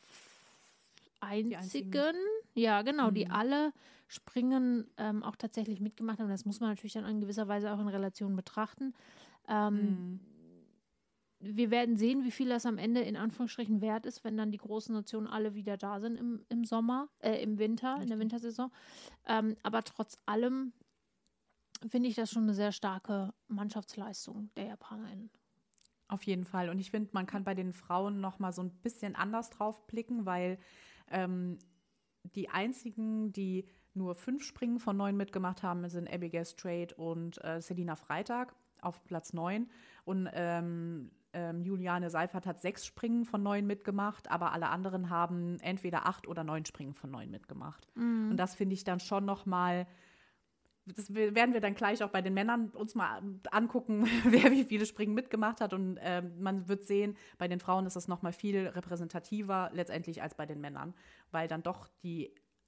einzigen, einzigen. ja genau, die Mhm. alle Springen ähm, auch tatsächlich mitgemacht haben. Das muss man natürlich dann in gewisser Weise auch in Relation betrachten. Ähm, Mhm. Wir werden sehen, wie viel das am Ende in Anführungsstrichen wert ist, wenn dann die großen Nationen alle wieder da sind im, im Sommer, äh, im Winter, in der Richtig. Wintersaison. Ähm, aber trotz allem finde ich das schon eine sehr starke Mannschaftsleistung der JapanerInnen. Auf jeden Fall. Und ich finde, man kann bei den Frauen noch mal so ein bisschen anders drauf blicken, weil ähm, die einzigen, die nur fünf Springen von neun mitgemacht haben, sind Abigail Strait und äh, Selina Freitag auf Platz neun. Und ähm, ähm, Juliane Seifert hat sechs Springen von neun mitgemacht, aber alle anderen haben entweder acht oder neun Springen von neun mitgemacht. Mhm. Und das finde ich dann schon noch mal, das werden wir dann gleich auch bei den Männern uns mal angucken, wer wie viele Springen mitgemacht hat. Und äh, man wird sehen, bei den Frauen ist das noch mal viel repräsentativer letztendlich als bei den Männern, weil dann doch die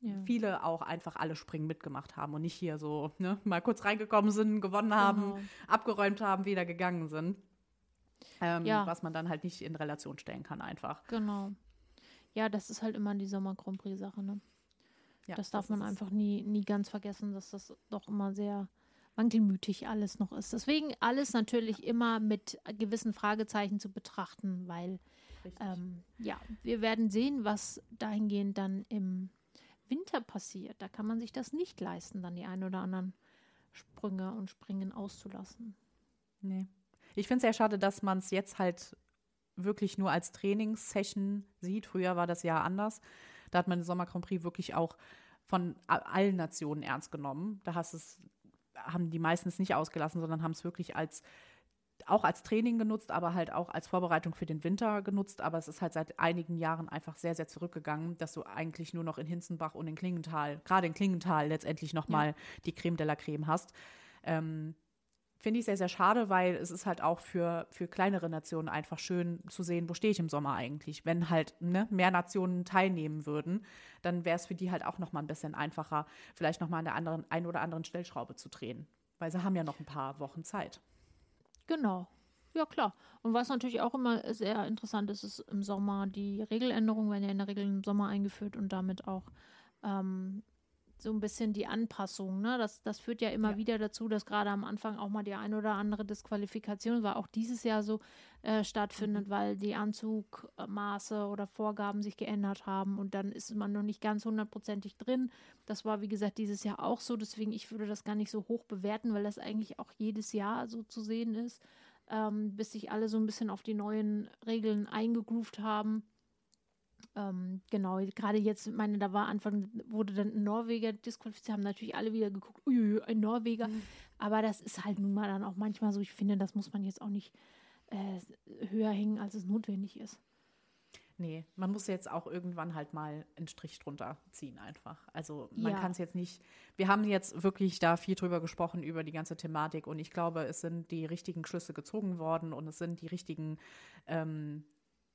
Ja. viele auch einfach alle Springen mitgemacht haben und nicht hier so ne, mal kurz reingekommen sind, gewonnen haben, Genau. abgeräumt haben, wieder gegangen sind. Ähm, Ja. Was man dann halt nicht in Relation stellen kann einfach. Genau. Ja, das ist halt immer die Sommer-Grand Prix-Sache, ne? Ja, das darf das man ist es. einfach nie, nie ganz vergessen, dass das doch immer sehr wankelmütig alles noch ist. Deswegen alles natürlich immer mit gewissen Fragezeichen zu betrachten, weil Richtig. ähm, ja, wir werden sehen, was dahingehend dann im Winter passiert. Da kann man sich das nicht leisten, dann die ein oder anderen Sprünge und Springen auszulassen. Nee. Ich finde es sehr schade, dass man es jetzt halt wirklich nur als Trainingssession sieht. Früher war das ja anders. Da hat man den Sommer Grand Prix wirklich auch von a- allen Nationen ernst genommen. Da hast es, haben die meistens nicht ausgelassen, sondern haben es wirklich als auch als Training genutzt, aber halt auch als Vorbereitung für den Winter genutzt. Aber es ist halt seit einigen Jahren einfach sehr, sehr zurückgegangen, dass du eigentlich nur noch in Hinzenbach und in Klingenthal, gerade in Klingenthal letztendlich nochmal ja. die Creme de la Creme hast. Ähm, Finde ich sehr, sehr schade, weil es ist halt auch für, für kleinere Nationen einfach schön zu sehen, wo stehe ich im Sommer eigentlich. Wenn halt ne, mehr Nationen teilnehmen würden, dann wäre es für die halt auch nochmal ein bisschen einfacher, vielleicht nochmal an der anderen, ein oder anderen Stellschraube zu drehen. Weil sie haben ja noch ein paar Wochen Zeit. Genau. Ja, klar. Und was natürlich auch immer sehr interessant ist, ist im Sommer die Regeländerungen werden ja in der Regel im Sommer eingeführt und damit auch ähm, so ein bisschen die Anpassung. Ne? Das, das führt ja immer ja. wieder dazu, dass gerade am Anfang auch mal die ein oder andere Disqualifikation, war auch dieses Jahr so, äh, stattfindet, mhm. weil die Anzugmaße oder Vorgaben sich geändert haben und dann ist man noch nicht ganz hundertprozentig drin. Das war, wie gesagt, dieses Jahr auch so. Deswegen, ich würde das gar nicht so hoch bewerten, weil das eigentlich auch jedes Jahr so zu sehen ist, ähm, bis sich alle so ein bisschen auf die neuen Regeln eingegroovt haben. Ähm, genau, gerade jetzt, meine, da war Anfang, wurde dann ein Norweger disqualifiziert, haben natürlich alle wieder geguckt, ui, ein Norweger, mhm. aber das ist halt nun mal dann auch manchmal so, ich finde, das muss man jetzt auch nicht äh, höher hängen, als es notwendig ist. Nee, man muss jetzt auch irgendwann halt mal einen Strich drunter ziehen einfach. Also man Ja. kann es jetzt nicht, wir haben jetzt wirklich da viel drüber gesprochen, über die ganze Thematik und ich glaube, es sind die richtigen Schlüsse gezogen worden und es sind die richtigen ähm,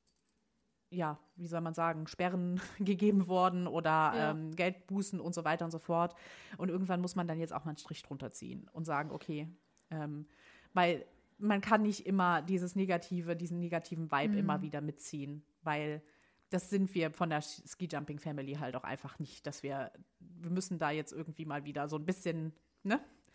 ja, wie soll man sagen, Sperren gegeben worden oder Ja. ähm, Geldbußen und so weiter und so fort. Und irgendwann muss man dann jetzt auch mal einen Strich drunter ziehen und sagen, okay, ähm, weil man kann nicht immer dieses negative, diesen negativen Vibe Mhm. immer wieder mitziehen, weil das sind wir von der Ski-Jumping-Family halt auch einfach nicht, dass wir, wir müssen da jetzt irgendwie mal wieder so ein bisschen, ne?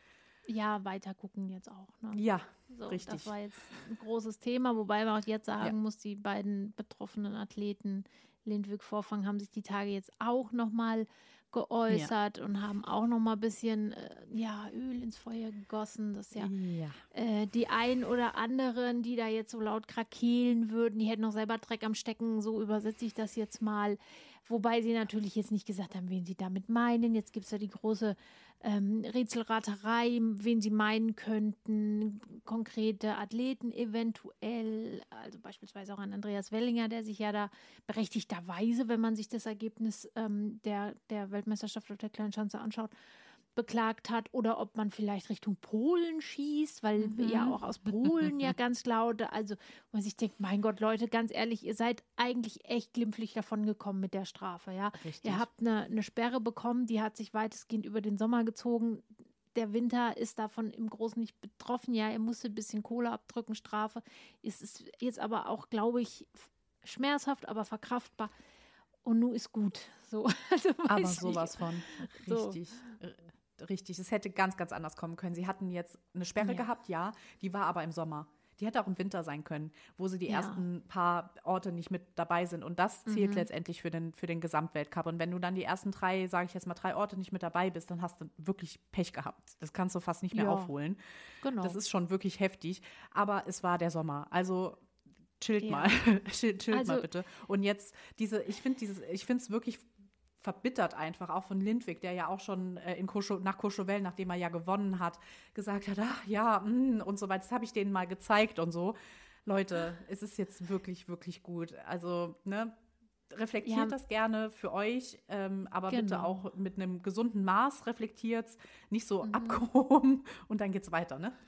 Ja, weiter gucken jetzt auch. Ne? Ja, so, richtig. Das war jetzt ein großes Thema, wobei man auch jetzt sagen Ja. muss, die beiden betroffenen Athleten, Lindwig Vorfang, haben sich die Tage jetzt auch nochmal geäußert ja. und haben auch nochmal ein bisschen äh, ja, Öl ins Feuer gegossen, dass ja, ja. Äh, die ein oder anderen, die da jetzt so laut krakeelen würden, die hätten noch selber Dreck am Stecken, so übersetze ich das jetzt mal. Wobei sie natürlich jetzt nicht gesagt haben, wen sie damit meinen. Jetzt gibt es ja die große ähm, Rätselraterei, wen sie meinen könnten. Konkrete Athleten eventuell, also beispielsweise auch an Andreas Wellinger, der sich ja da berechtigterweise, wenn man sich das Ergebnis ähm, der, der Weltmeisterschaft auf der Kleinschanze anschaut, beklagt hat, oder ob man vielleicht Richtung Polen schießt, weil Mhm. ja auch aus Polen ja ganz laut, also wo man sich denkt, mein Gott, Leute, ganz ehrlich, ihr seid eigentlich echt glimpflich davon gekommen mit der Strafe, ja. Richtig. Ihr habt eine, eine Sperre bekommen, die hat sich weitestgehend über den Sommer gezogen. Der Winter ist davon im Großen nicht betroffen, ja, er musste ein bisschen Kohle abdrücken, Strafe. Es ist jetzt aber auch, glaube ich, schmerzhaft, aber verkraftbar. Und nun ist gut. So. Also, aber sowas von. Richtig. So. Richtig, es hätte ganz, ganz anders kommen können. Sie hatten jetzt eine Sperre Ja. gehabt, ja, die war aber im Sommer. Die hätte auch im Winter sein können, wo sie die Ja. ersten paar Orte nicht mit dabei sind. Und das zählt Mhm. letztendlich für den, für den Gesamtweltcup. Und wenn du dann die ersten drei, sage ich jetzt mal, drei Orte nicht mit dabei bist, dann hast du wirklich Pech gehabt. Das kannst du fast nicht mehr Ja. aufholen. Genau. Das ist schon wirklich heftig. Aber es war der Sommer. Also chillt Ja. mal. chillt chillt Also- mal bitte. Und jetzt diese, ich finde dieses, ich finde es wirklich verbittert einfach, auch von Lindwig, der ja auch schon äh, in Courchevel, nach Courchevel, nachdem er ja gewonnen hat, gesagt hat, ach ja, mh, und so weiter. Das habe ich denen mal gezeigt und so. Leute, es ist jetzt wirklich, wirklich gut. Also, ne, reflektiert Ja. das gerne für euch, ähm, aber bitte Genau. auch mit einem gesunden Maß reflektiert es, nicht so Mhm. abgehoben und dann geht's weiter, ne?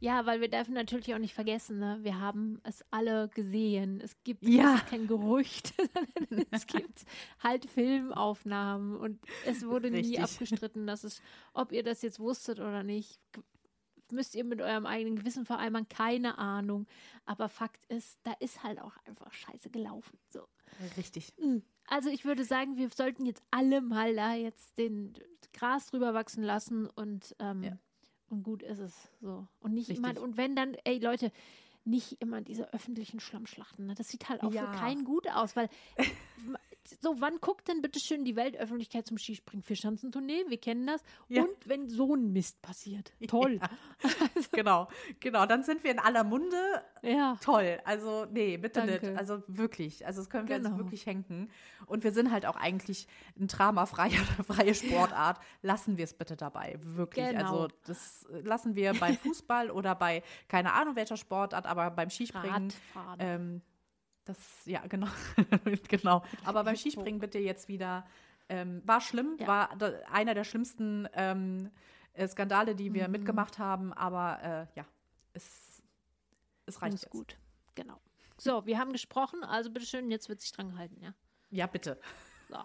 Ja, weil wir dürfen natürlich auch nicht vergessen, ne? Wir haben es alle gesehen. Es gibt Ja. es ist kein Gerücht, sondern es gibt halt Filmaufnahmen und es wurde nie Richtig. abgestritten, dass es, ob ihr das jetzt wusstet oder nicht, g- müsst ihr mit eurem eigenen Gewissen vereinbaren, keine Ahnung. Aber Fakt ist, da ist halt auch einfach scheiße gelaufen. So. Richtig. Also ich würde sagen, wir sollten jetzt alle mal da jetzt den Gras drüber wachsen lassen und ähm, Ja. und gut ist es so. Und nicht Richtig. immer, und wenn dann, ey Leute, nicht immer diese öffentlichen Schlammschlachten. Ne? Das sieht halt auch Ja. für keinen gut aus, weil so, wann guckt denn bitte schön die Weltöffentlichkeit zum Skispringen? Vierschanzentournee, wir kennen das. Ja. Und wenn so ein Mist passiert. Toll. Ja. Genau, genau. Dann sind wir in aller Munde. Ja. Toll. Also, nee, bitte Danke. nicht. Also wirklich. Also, das können wir Genau. jetzt wirklich henken. Und wir sind halt auch eigentlich ein dramafreie freie Sportart. Lassen wir es bitte dabei. Wirklich. Genau. Also, das lassen wir beim Fußball oder bei, keine Ahnung welcher Sportart, aber beim Skispringen. Radfahren. Ähm, das, ja, genau. genau. Aber beim Skispringen bitte jetzt wieder. Ähm, war schlimm, Ja. war da, einer der schlimmsten ähm, äh, Skandale, die wir Mhm. mitgemacht haben. Aber äh, ja, es, es reicht Alles jetzt. gut. Genau. So, wir haben gesprochen, also bitteschön, jetzt wird sich dran gehalten, ja. Ja, bitte. So.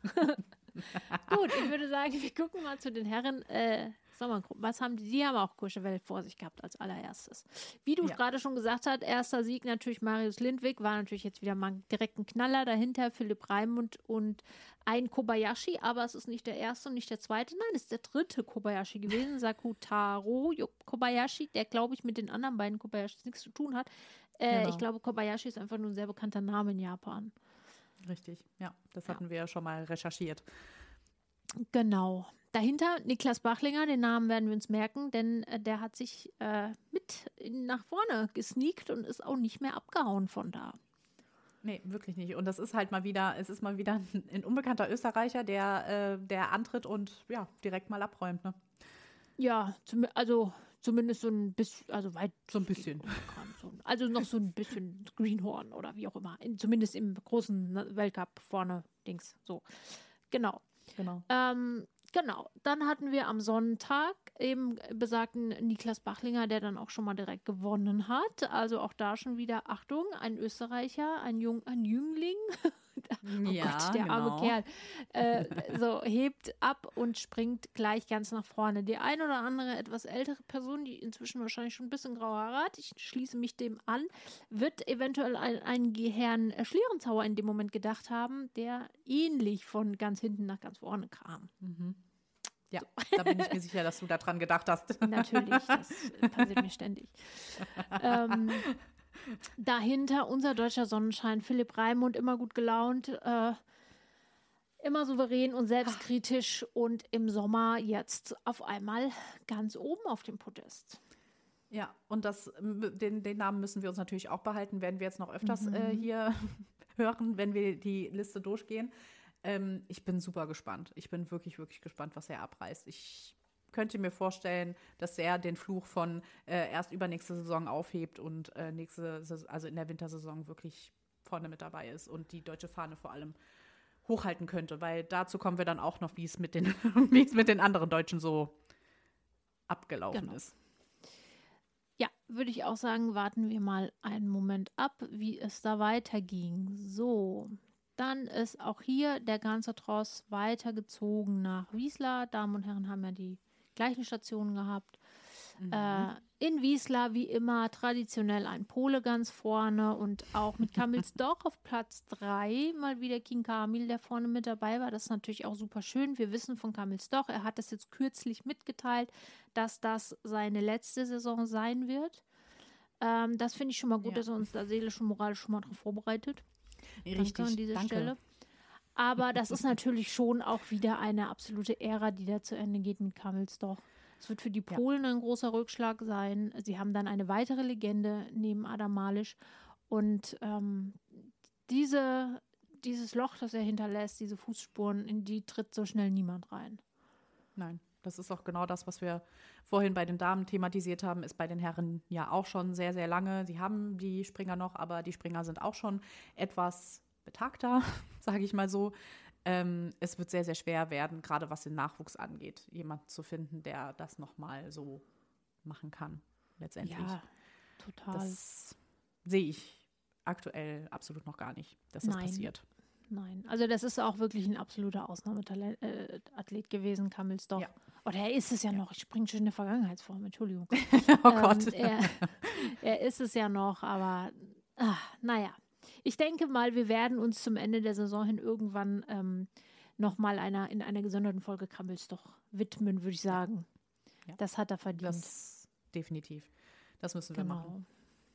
Gut, ich würde sagen, wir gucken mal zu den Herren äh, Sommergruppen. Was haben die? Die haben auch Courchevel vor sich gehabt als allererstes. Wie du Ja. gerade schon gesagt hast, erster Sieg natürlich Marius Lindwig, war natürlich jetzt wieder mal direkt ein Knaller. Dahinter Philipp Raimund und ein Kobayashi, aber es ist nicht der erste und nicht der zweite. Nein, es ist der dritte Kobayashi gewesen. Sakutaro Kobayashi, der, glaube ich, mit den anderen beiden Kobayashis nichts zu tun hat. Äh, Genau. Ich glaube, Kobayashi ist einfach nur ein sehr bekannter Name in Japan. Richtig, ja. Das Ja. hatten wir ja schon mal recherchiert. Genau. Dahinter Niklas Bachlinger, den Namen werden wir uns merken, denn äh, der hat sich äh, mit in, nach vorne gesneakt und ist auch nicht mehr abgehauen von da. Nee, wirklich nicht. Und das ist halt mal wieder, es ist mal wieder ein, ein unbekannter Österreicher, der, äh, der antritt und ja, direkt mal abräumt, ne? Ja, zum, also zumindest so ein bisschen, also weit. So ein bisschen. unbekannt, so, also noch so ein bisschen Greenhorn oder wie auch immer. In, zumindest im großen ne, Weltcup vorne, Dings. So. Genau. Genau. Ähm, genau. Dann hatten wir am Sonntag eben besagten Niklas Bachlinger, der dann auch schon mal direkt gewonnen hat. Also auch da schon wieder, Achtung, ein Österreicher, ein, Jung, ein Jüngling. Oh Ja, Gott, der arme genau. Kerl. Äh, so, hebt ab und springt gleich ganz nach vorne. Die ein oder andere etwas ältere Person, die inzwischen wahrscheinlich schon ein bisschen graue Haare hat, ich schließe mich dem an, wird eventuell an einen Herrn Schlierenzauer in dem Moment gedacht haben, der ähnlich von ganz hinten nach ganz vorne kam. Mhm. Ja, da bin ich mir sicher, dass du daran gedacht hast. Natürlich, das passiert mir ständig. Ähm, dahinter unser deutscher Sonnenschein, Philipp Raimund, immer gut gelaunt, äh, immer souverän und selbstkritisch und im Sommer jetzt auf einmal ganz oben auf dem Podest. Ja, und das, den, den Namen müssen wir uns natürlich auch behalten, werden wir jetzt noch öfters Mhm. äh, hier hören, wenn wir die Liste durchgehen. Ähm, ich bin super gespannt. Ich bin wirklich, wirklich gespannt, was er abreißt. Ich könnte mir vorstellen, dass er den Fluch von äh, erst übernächste Saison aufhebt und äh, nächste, Saison, also in der Wintersaison wirklich vorne mit dabei ist und die deutsche Fahne vor allem hochhalten könnte, weil dazu kommen wir dann auch noch, wie es mit den, wie es mit den anderen Deutschen so abgelaufen Genau. ist. Ja, würde ich auch sagen, warten wir mal einen Moment ab, wie es da weiterging. So, dann ist auch hier der ganze Tross weitergezogen nach Wiesla. Damen und Herren haben ja die gleichen Stationen gehabt. Mhm. Äh, in Wiesla, wie immer, traditionell ein Pole ganz vorne und auch mit Kamilsdorf auf Platz drei mal wieder King Kamil, der vorne mit dabei war. Das ist natürlich auch super schön. Wir wissen von Kamilsdorf, er hat das jetzt kürzlich mitgeteilt, dass das seine letzte Saison sein wird. Ähm, das finde ich schon mal gut, Ja. dass er uns da seelisch und moralisch schon mal darauf vorbereitet. Richtig, Danke an dieser danke. Stelle. Aber das ist natürlich schon auch wieder eine absolute Ära, die da zu Ende geht mit Kamilsdorf. Es wird für die Ja. Polen ein großer Rückschlag sein. Sie haben dann eine weitere Legende neben Adam Malisch. Und ähm, diese, dieses Loch, das er hinterlässt, diese Fußspuren, in die tritt so schnell niemand rein. Nein, das ist auch genau das, was wir vorhin bei den Damen thematisiert haben, ist bei den Herren ja auch schon sehr, sehr lange. Sie haben die Springer noch, aber die Springer sind auch schon etwas betagter, sage ich mal so. Ähm, es wird sehr, sehr schwer werden, gerade was den Nachwuchs angeht, jemanden zu finden, der das nochmal so machen kann. letztendlich. Ja, total. Das sehe ich aktuell absolut noch gar nicht, dass das Nein. passiert. Nein, also das ist auch wirklich ein absoluter Ausnahmeathlet äh, Athlet gewesen, Kamelsdorf. Ja. Oder er ist es ja, Ja. noch, ich springe schon in der Vergangenheitsform, Entschuldigung. Oh Gott. Ähm, er, er ist es ja noch, aber ah, naja. Ich denke mal, wir werden uns zum Ende der Saison hin irgendwann ähm, nochmal einer, in einer gesonderten Folge Kamelsdorf widmen, würde ich sagen. Ja. Das hat er verdient. Das definitiv. Das müssen wir genau. machen.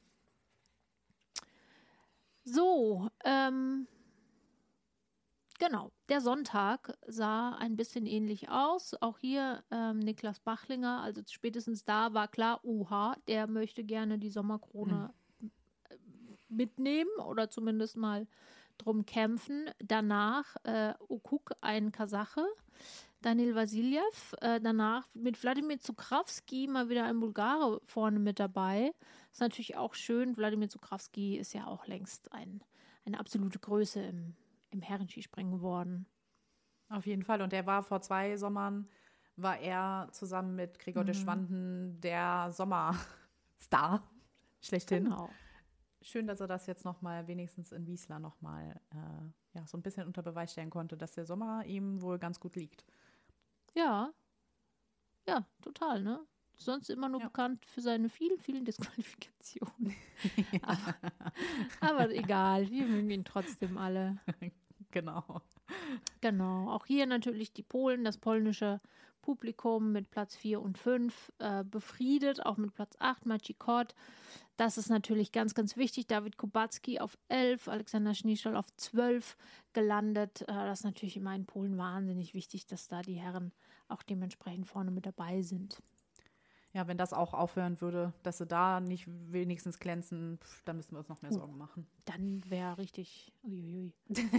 So, ähm, genau. Der Sonntag sah ein bisschen ähnlich aus. Auch hier ähm, Niklas Bachlinger, also spätestens da war klar, uha, der möchte gerne die Sommerkrone hm. mitnehmen oder zumindest mal drum kämpfen. Danach äh, Okuk, ein Kasache, Daniil Vasiljev, äh, danach mit Wladimir Zukrawski mal wieder ein Bulgare vorne mit dabei. Ist natürlich auch schön. Wladimir Zukrawski ist ja auch längst ein, eine absolute Größe im, im Herrenskispringen geworden. Auf jeden Fall. Und der war vor zwei Sommern, war er zusammen mit Gregor Mhm. de Schwanden der Sommerstar schlechthin. Genau. Schön, dass er das jetzt nochmal wenigstens in Wiesla nochmal äh, ja, so ein bisschen unter Beweis stellen konnte, dass der Sommer ihm wohl ganz gut liegt. Ja. Ja, total, ne? Sonst immer nur Ja. bekannt für seine vielen, vielen Disqualifikationen. aber, aber egal, wir mögen ihn trotzdem alle. Genau. Genau, auch hier natürlich die Polen, das polnische Publikum mit Platz vier und fünf äh, befriedet, auch mit Platz acht, Maciej Kot. Das ist natürlich ganz, ganz wichtig. David Kubacki auf elf, Alexander Schnischel auf zwölf gelandet. Äh, das ist natürlich immer in Polen wahnsinnig wichtig, dass da die Herren auch dementsprechend vorne mit dabei sind. Ja, wenn das auch aufhören würde, dass sie da nicht wenigstens glänzen, pf, dann müssen wir uns noch mehr Uh. Sorgen machen. Dann wäre richtig. Uiuiui.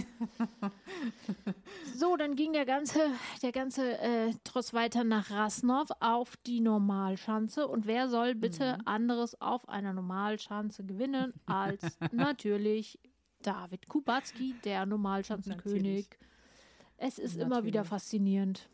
So, dann ging der ganze, der ganze äh, Tross weiter nach Rasnov auf die Normalschanze. Und wer soll bitte Mhm. anderes auf einer Normalschanze gewinnen als natürlich David Kubacki, der Normalschanzenkönig. Es ist immer wieder Natürlich. faszinierend.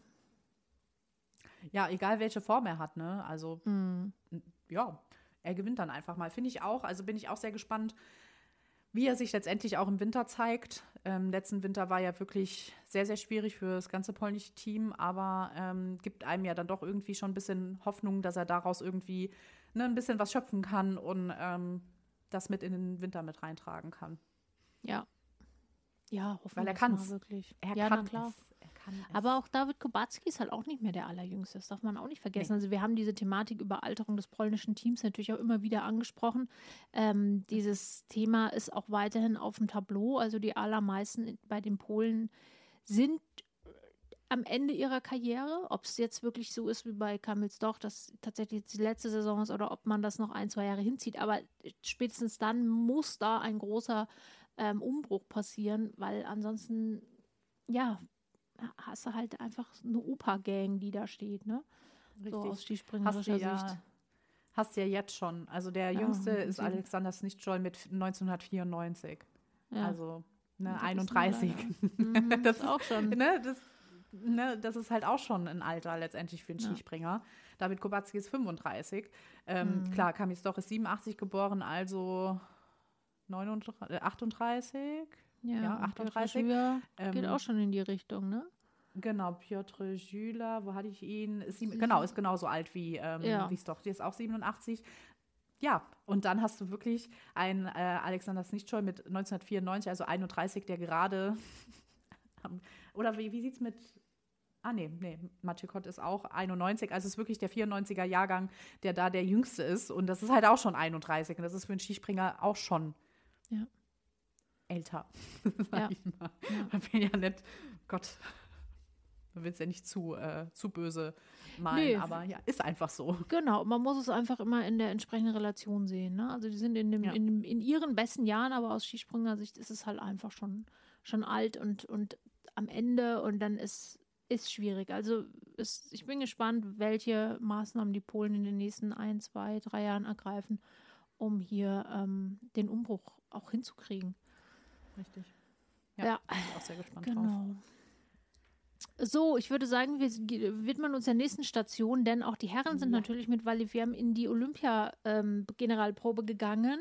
Ja, egal welche Form er hat, ne? Also, Hm. ja, er gewinnt dann einfach mal. Finde ich auch. Also bin ich auch sehr gespannt, wie er sich letztendlich auch im Winter zeigt. Ähm, letzten Winter war ja wirklich sehr, sehr schwierig für das ganze polnische Team, aber ähm, gibt einem ja dann doch irgendwie schon ein bisschen Hoffnung, dass er daraus irgendwie ne, ein bisschen was schöpfen kann und ähm, das mit in den Winter mit reintragen kann. Ja. Ja, hoffen Weil er wir's kann mal es. wirklich. Er ja, kann na klar. es. Er kann es. Aber auch David Kubacki ist halt auch nicht mehr der Allerjüngste. Das darf man auch nicht vergessen. Nee. Also wir haben diese Thematik Überalterung des polnischen Teams natürlich auch immer wieder angesprochen. Ähm, dieses Thema ist auch weiterhin auf dem Tableau. Also die allermeisten bei den Polen sind am Ende ihrer Karriere. Ob es jetzt wirklich so ist wie bei Kamelsdorf, dass tatsächlich jetzt die letzte Saison ist oder ob man das noch ein, zwei Jahre hinzieht. Aber spätestens dann muss da ein großer ähm, Umbruch passieren, weil ansonsten, ja, hast du halt einfach eine Opa-Gang, die da steht, ne? Richtig. So aus Hast du skispringerischer ja, Sicht. hast du ja jetzt schon. Also der Ja, Jüngste ist sieben. Alexander Snitschol mit neunzehnhundertvierundneunzig. Ja. Also ne, Das ist einunddreißig. ein Alter. Mhm, Das ist auch schon. Ne, das, ne, das ist halt auch schon ein Alter letztendlich für einen Ja. Skispringer. David Kubacki ist fünfunddreißig. Ähm, Mhm. Klar, Kamelsdorf ist siebenundachtzig geboren, also neununddreißig, äh, achtunddreißig. Ja, und achtunddreißig. Piotr Schüler Ähm, geht auch schon in die Richtung, ne? Genau, Piotr Schüler, wo hatte ich ihn? Ist sieben, genau, ist genauso alt wie ähm, Ja. wie Stoch. Die ist auch siebenundachtzig. Ja, und dann hast du wirklich einen äh, Alexander Snitschol mit neunzehnhundertvierundneunzig, also einunddreißig, der gerade oder wie, wie sieht es mit Ah, nee, nee, Maciej Kot ist auch einundneunzig, also es ist wirklich der vierundneunziger Jahrgang, der da der Jüngste ist. Und das ist halt auch schon einunddreißig. Und das ist für einen Skispringer auch schon Ja. älter, sag Ja. ich mal. Ja. Man will ja nicht, Gott, man will es ja nicht zu, äh, zu böse malen, Nee. aber ja, ist einfach so. Genau, man muss es einfach immer in der entsprechenden Relation sehen. Ne? Also die sind in, dem, Ja. in, dem, in ihren besten Jahren, aber aus Skispringer-Sicht ist es halt einfach schon, schon alt und, und am Ende und dann ist ist schwierig. Also ist, ich bin gespannt, welche Maßnahmen die Polen in den nächsten ein, zwei, drei Jahren ergreifen, um hier ähm, den Umbruch auch hinzukriegen. Richtig. Ja, bin ich auch sehr gespannt drauf. genau. So, ich würde sagen, wir widmen uns der nächsten Station, denn auch die Herren sind Ja. natürlich mit Valiviam in die Olympia-Generalprobe ähm, gegangen.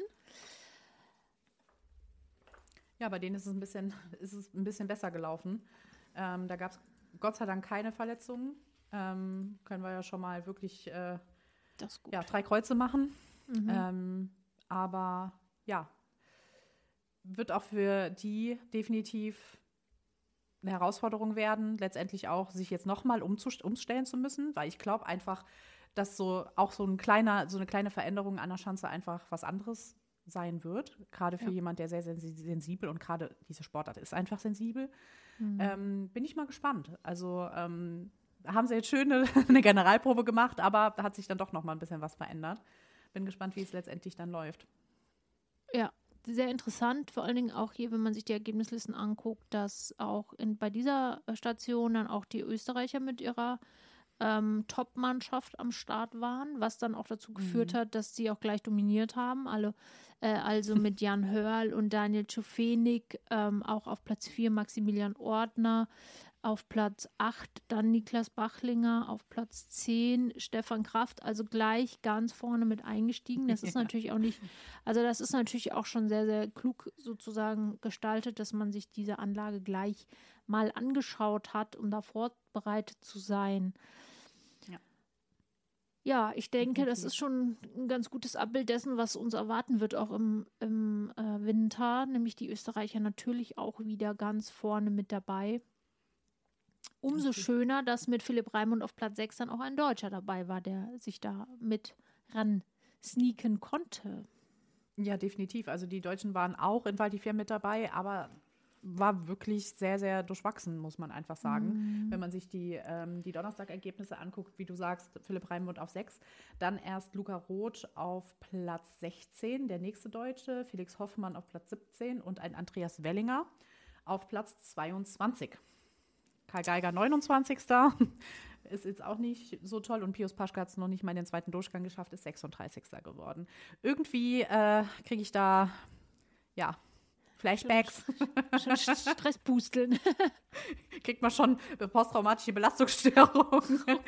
Ja, bei denen ist es ein bisschen, ist es ein bisschen besser gelaufen. Ähm, da gab es Gott sei Dank keine Verletzungen. Ähm, können wir ja schon mal wirklich äh, Das ist gut. ja, drei Kreuze machen. Mhm. Ähm, aber ja, wird auch für die definitiv eine Herausforderung werden, letztendlich auch sich jetzt nochmal umstellen zu müssen, weil ich glaube einfach, dass so auch so ein kleiner, so eine kleine Veränderung an der Schanze einfach was anderes sein wird, gerade für Ja. jemand, der sehr sensi- sensibel und gerade diese Sportart ist einfach sensibel. Mhm. Ähm, bin ich mal gespannt. Also ähm, haben sie jetzt schön eine, eine Generalprobe gemacht, aber da hat sich dann doch noch mal ein bisschen was verändert. Bin gespannt, wie es letztendlich dann läuft. Ja, sehr interessant, vor allen Dingen auch hier, wenn man sich die Ergebnislisten anguckt, dass auch in, bei dieser Station dann auch die Österreicher mit ihrer ähm, Top-Mannschaft am Start waren, was dann auch dazu geführt Mhm. hat, dass sie auch gleich dominiert haben. Alle, äh, also mit Jan Hörl und Daniel Czufenik, ähm, auch auf Platz vier Maximilian Ordner, auf Platz acht dann Niklas Bachlinger, auf Platz zehn Stefan Kraft, also gleich ganz vorne mit eingestiegen. Das ist Ja. natürlich auch nicht, also das ist natürlich auch schon sehr, sehr klug sozusagen gestaltet, dass man sich diese Anlage gleich mal angeschaut hat, um da vorbereitet zu sein. Ja. Ja, ich denke, das Definitiv. ist schon ein ganz gutes Abbild dessen, was uns erwarten wird, auch im, im äh, Winter, nämlich die Österreicher natürlich auch wieder ganz vorne mit dabei. Umso Richtig. schöner, dass mit Philipp Raimund auf Platz sechs dann auch ein Deutscher dabei war, der sich da mit ran sneaken konnte. Ja, definitiv. Also die Deutschen waren auch in Val di Fiemme mit dabei, aber war wirklich sehr, sehr durchwachsen, muss man einfach sagen. Mhm. Wenn man sich die, ähm, die Donnerstag-Ergebnisse anguckt, wie du sagst, Philipp Raimund auf sechs, dann erst Luca Roth auf Platz sechzehn, der nächste Deutsche, Felix Hoffmann auf Platz siebzehn und ein Andreas Wellinger auf Platz zweiundzwanzig. Karl Geiger neunundzwanzigster ist jetzt auch nicht so toll und Pius Paschke hat es noch nicht mal in den zweiten Durchgang geschafft, ist sechsunddreißigster geworden. Irgendwie äh, kriege ich da, ja, Flashbacks. Schon Stresspusteln. Kriegt man schon posttraumatische Belastungsstörung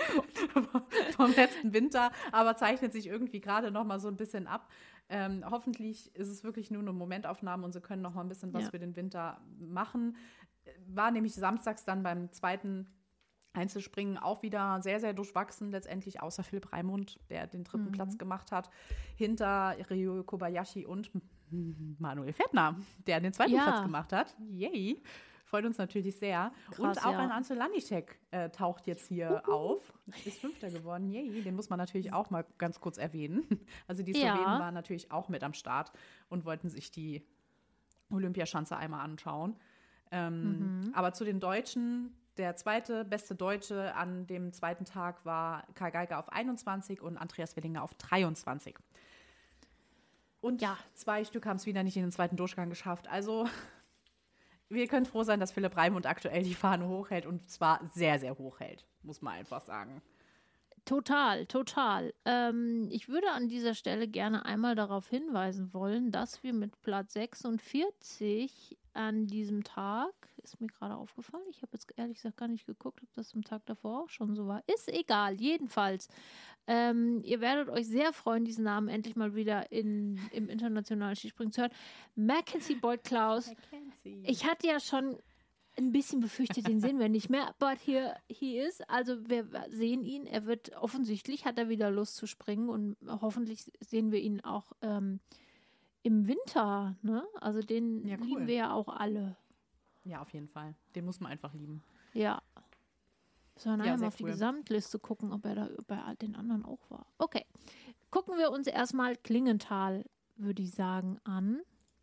vom letzten Winter, aber zeichnet sich irgendwie gerade noch mal so ein bisschen ab. Ähm, hoffentlich ist es wirklich nur eine Momentaufnahme und sie können noch mal ein bisschen was Ja. für den Winter machen. War nämlich samstags dann beim zweiten Einzelspringen auch wieder sehr, sehr durchwachsen, letztendlich außer Philipp Raimund, der den dritten Mhm. Platz gemacht hat, hinter Ryo Kobayashi und Manuel Fettner, der den zweiten Ja. Platz gemacht hat. Yay! Freut uns natürlich sehr. Krass, und auch ja. ein Ansel Lanišek äh, taucht jetzt hier Uhu. auf. Ist Fünfter geworden. Yay! Den muss man natürlich auch mal ganz kurz erwähnen. Also die Ja. Slowenen waren natürlich auch mit am Start und wollten sich die Olympiaschanze einmal anschauen. Ähm, Mhm. Aber zu den Deutschen, der zweite beste Deutsche an dem zweiten Tag war Karl Geiger auf einundzwanzig und Andreas Wellinger auf dreiundzwanzig. Und Ja. zwei Stück haben es wieder nicht in den zweiten Durchgang geschafft. Also wir können froh sein, dass Philipp Raimund aktuell die Fahne hochhält und zwar sehr, sehr hoch hält, muss man einfach sagen. Total, total. Ähm, ich würde an dieser Stelle gerne einmal darauf hinweisen wollen, dass wir mit Platz sechsundvierzig an diesem Tag, ist mir gerade aufgefallen, ich habe jetzt ehrlich gesagt gar nicht geguckt, ob das am Tag davor auch schon so war. Ist egal, jedenfalls. Ähm, ihr werdet euch sehr freuen, diesen Namen endlich mal wieder in, im internationalen Skispringen zu hören. Mackenzie Boyd Klaus. Ich hatte ja schon ein bisschen befürchtet, den sehen wir nicht mehr, but here he is. Also wir sehen ihn, er wird offensichtlich, hat er wieder Lust zu springen und hoffentlich sehen wir ihn auch ähm, im Winter, ne? Also den Ja, cool. lieben wir ja auch alle. Ja, auf jeden Fall. Den muss man einfach lieben. Ja. Sollen wir Ja, einmal sehr auf die cool. Gesamtliste gucken, ob er da bei den anderen auch war. Okay. Gucken wir uns erstmal Klingenthal, würde ich sagen, an.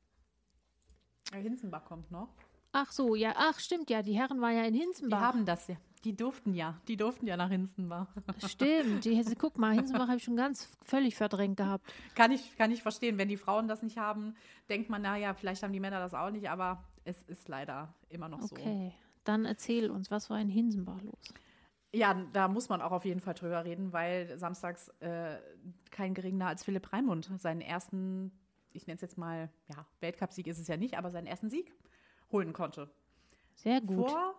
Hinzenbach kommt noch. Ach so, ja, ach stimmt ja, die Herren waren ja in Die Hinzenbach. haben das ja. Die durften ja. Die durften ja nach Hinzenbach. Stimmt, die, guck mal, Hinzenbach habe ich schon ganz völlig verdrängt gehabt. Kann ich, kann ich verstehen. Wenn die Frauen das nicht haben, denkt man, naja, vielleicht haben die Männer das auch nicht, aber es ist leider immer noch so. Okay, dann erzähl uns, was war in Hinzenbach los? Ja, da muss man auch auf jeden Fall drüber reden, weil samstags äh, kein geringerer als Philipp Raimund seinen ersten, ich nenne es jetzt mal, ja, Weltcupsieg ist es ja nicht, aber seinen ersten Sieg holen konnte. Sehr gut. Vor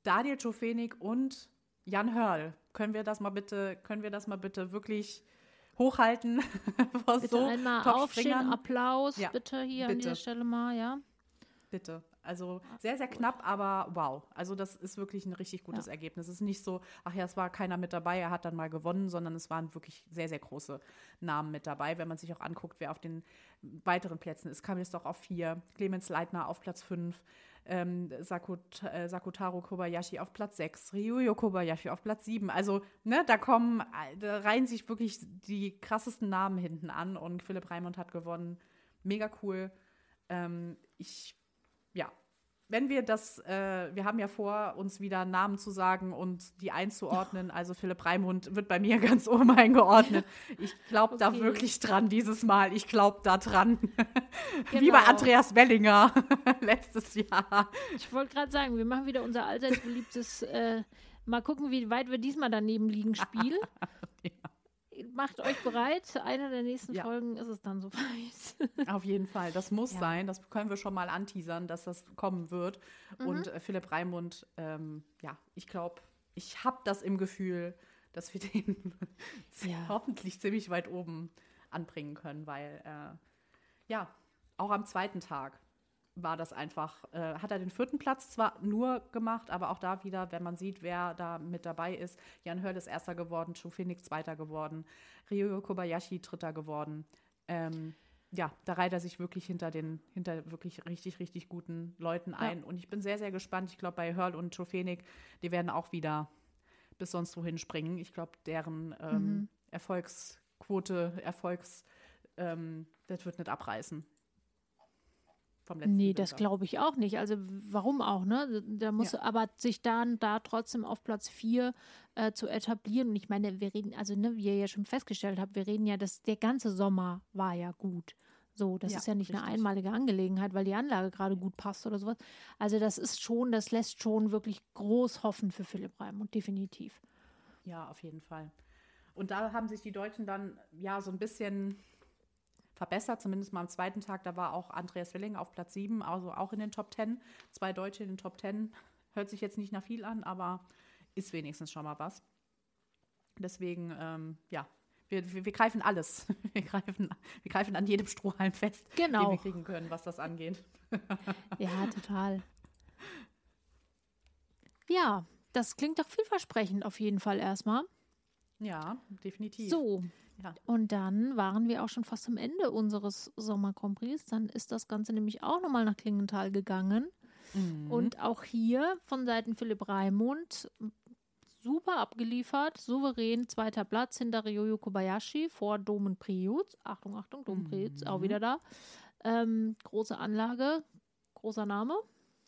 Daniel Tschofenig und Jan Hörl. Können wir das mal bitte, können wir das mal bitte wirklich hochhalten? Vor Bitte so einmal aufstehen, Top-Springern? Applaus, Ja, bitte hier bitte. an dieser Stelle mal, ja. Bitte. Also sehr, sehr knapp, aber wow. Also das ist wirklich ein richtig gutes Ja. Ergebnis. Es ist nicht so, ach ja, es war keiner mit dabei, er hat dann mal gewonnen, sondern es waren wirklich sehr, sehr große Namen mit dabei. Wenn man sich auch anguckt, wer auf den weiteren Plätzen ist. Kamil Stoch auf vier, Clemens Leitner auf Platz fünf, ähm, Sakut, äh, Sakutaro Kobayashi auf Platz sechs, Ryuyo Kobayashi auf Platz sieben. Also, ne, da kommen, da reihen sich wirklich die krassesten Namen hinten an und Philipp Raimund hat gewonnen. Mega cool. Ähm, ich Ja, wenn wir das, äh, wir haben ja vor, uns wieder Namen zu sagen und die einzuordnen. Also Philipp Raimund wird bei mir ganz oben eingeordnet. Ich glaube Okay. da wirklich dran dieses Mal. Ich glaube da dran. Wie Genau. bei Andreas Wellinger letztes Jahr. Ich wollte gerade sagen, wir machen wieder unser allseits beliebtes, äh, mal gucken, wie weit wir diesmal daneben liegen, Spiel. Ja. Macht euch bereit, einer der nächsten Ja. Folgen ist es dann soweit. Auf jeden Fall, das muss Ja. sein. Das können wir schon mal anteasern, dass das kommen wird. Mhm. Und äh, Philipp Raimund, ähm, ja, ich glaube, ich habe das im Gefühl, dass wir den Ja. hoffentlich ziemlich weit oben anbringen können, weil, äh, ja, auch am zweiten Tag war das einfach, äh, hat er den vierten Platz zwar nur gemacht, aber auch da wieder, wenn man sieht, wer da mit dabei ist. Jan Hörl ist Erster geworden, Tschofenig Zweiter geworden, Ryuyo Kobayashi Dritter geworden. Ähm, ja, da reiht er sich wirklich hinter den, hinter wirklich richtig, richtig guten Leuten ein. Und ich bin sehr, sehr gespannt. Ich glaube, bei Hörl und Tschofenig, die werden auch wieder bis sonst wohin springen. Ich glaube, deren ähm, Mhm. Erfolgsquote, Erfolgs, ähm, das wird nicht abreißen. Vom letzten Nee, das Winter. glaube ich auch nicht. Also warum auch, ne? Da muss Ja. aber sich dann da trotzdem auf Platz vier äh, zu etablieren. Und ich meine, wir reden, also ne, wie ihr ja schon festgestellt habt, wir reden ja, dass der ganze Sommer war ja gut. So, das Ja, ist ja nicht eine richtig. einmalige Angelegenheit, weil die Anlage gerade gut passt oder sowas. Also das ist schon, das lässt schon wirklich groß hoffen für Philipp Raimund, definitiv. Ja, auf jeden Fall. Und da haben sich die Deutschen dann ja so ein bisschen verbessert, zumindest mal am zweiten Tag. Da war auch Andreas Wellinger auf Platz sieben, also auch in den Top Ten. Zwei Deutsche in den Top Ten. Hört sich jetzt nicht nach viel an, aber ist wenigstens schon mal was. Deswegen, ähm, ja, wir, wir, wir greifen alles. Wir greifen, wir greifen an jedem Strohhalm fest, Genau. den wir kriegen können, was das angeht. Ja, total. Ja, das klingt doch vielversprechend auf jeden Fall erstmal. Ja, definitiv. So, Ja. und dann waren wir auch schon fast am Ende unseres Sommer-Grand Prix. Dann ist das Ganze nämlich auch nochmal nach Klingenthal gegangen. Mhm. Und auch hier von Seiten Philipp Raimund super abgeliefert, souverän, zweiter Platz hinter Ryuyo Kobayashi vor Domen Priutz. Achtung, Achtung, Domen Priutz, auch wieder da. Ähm, große Anlage, großer Name.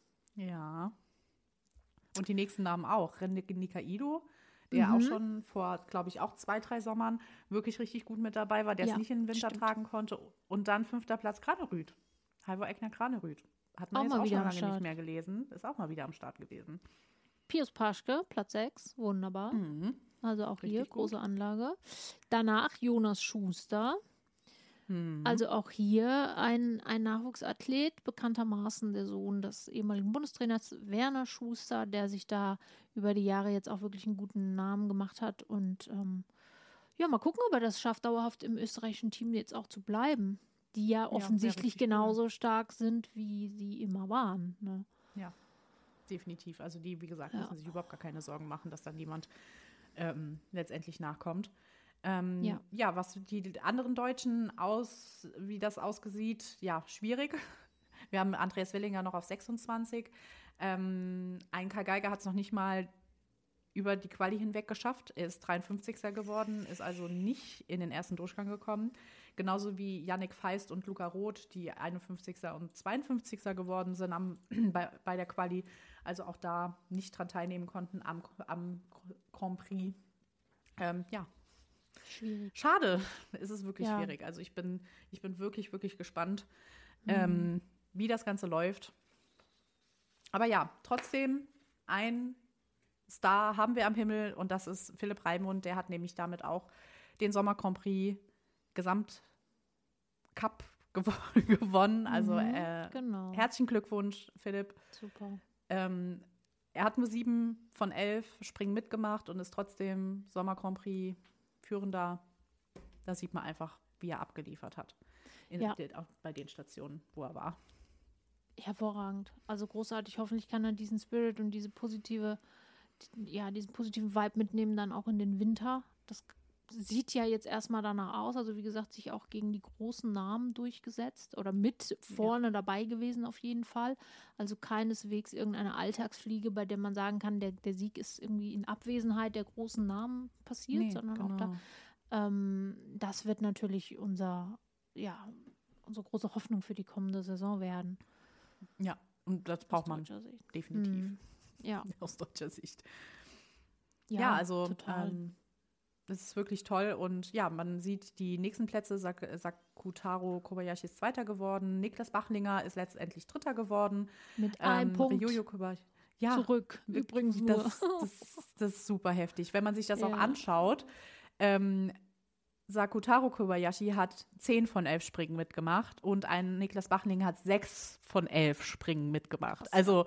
Ja. Und die nächsten Namen auch. Ren Nikaido, der Mhm. auch schon vor, glaube ich, auch zwei, drei Sommern wirklich richtig gut mit dabei war, der es Ja, nicht in den Winter stimmt. tragen konnte. Und dann fünfter Platz Granerüth. Halvor Egner Granerüth. Hat man Auch jetzt mal auch wieder schon am lange Start. nicht mehr gelesen. Ist auch mal wieder am Start gewesen. Pius Paschke, Platz sechs, wunderbar. Mhm. Also auch hier, Richtig gut. große Anlage. Danach Jonas Schuster. Mhm. Also auch hier ein, ein Nachwuchsathlet, bekanntermaßen der Sohn des ehemaligen Bundestrainers Werner Schuster, der sich da über die Jahre jetzt auch wirklich einen guten Namen gemacht hat. Und ähm, ja, mal gucken, ob er das schafft, dauerhaft im österreichischen Team jetzt auch zu bleiben. Die ja wär offensichtlich richtig cool. genauso stark sind, wie sie immer waren. Ne? Ja, definitiv. Also die, wie gesagt, Ja. müssen sich überhaupt gar keine Sorgen machen, dass dann jemand ähm, letztendlich nachkommt. Ähm, Ja. ja, was die anderen Deutschen aus, wie das ausgesieht, ja, schwierig. Wir haben Andreas Wellinger noch auf sechsundzwanzig. Ähm, ein Karl Geiger hat es noch nicht mal über die Quali hinweg geschafft. Er ist dreiundfünfzigster geworden, ist also nicht in den ersten Durchgang gekommen. Genauso wie Yannick Feist und Luca Roth, die einundfünfzigster und zweiundfünfzigster geworden sind am, bei, bei der Quali. Also auch da nicht dran teilnehmen konnten am, am Grand Prix. Ähm, ja, Schwierig. schade. Es ist wirklich Ja. schwierig. Also ich bin, ich bin wirklich, wirklich gespannt, Mhm. ähm, wie das Ganze läuft. Aber ja, trotzdem ein Star haben wir am Himmel und das ist Philipp Raimund. Der hat nämlich damit auch den Sommer Grand Prix Gesamt Cup gew- gewonnen. Also Mhm, äh, genau. herzlichen Glückwunsch, Philipp. Super. Ähm, er hat nur sieben von elf Springen mitgemacht und ist trotzdem Sommer Grand Prix Führender. Da sieht man einfach, wie er abgeliefert hat. In, Ja. auch bei den Stationen, wo er war. Hervorragend. Also großartig. Hoffentlich kann er diesen Spirit und diese positive, ja, diesen positiven Vibe mitnehmen dann auch in den Winter. Das sieht ja jetzt erstmal danach aus. Also wie gesagt, sich auch gegen die großen Namen durchgesetzt oder mit vorne ja. dabei gewesen auf jeden Fall. Also keineswegs irgendeine Alltagsfliege, bei der man sagen kann, der, der Sieg ist irgendwie in Abwesenheit der großen Namen passiert, nee, sondern genau. auch da. Ähm, das wird natürlich unser, ja, unsere große Hoffnung für die kommende Saison werden. Ja, und das braucht man definitiv. Hm. Ja. Aus deutscher Sicht. Ja, ja also total. Ähm, das ist wirklich toll. Und ja, man sieht die nächsten Plätze. Sak- Sakutaro Kobayashi ist Zweiter geworden. Niklas Bachlinger ist letztendlich Dritter geworden. Mit einem Punkt Ryuyo Kobayashi. Ja, zurück. Übrigens nur. Das, das, das ist super heftig. Wenn man sich das Ja. auch anschaut, ähm, Sakutaro Kobayashi hat zehn von elf Springen mitgemacht und ein Niklas Bachlinger hat sechs von elf Springen mitgemacht. Krass. Also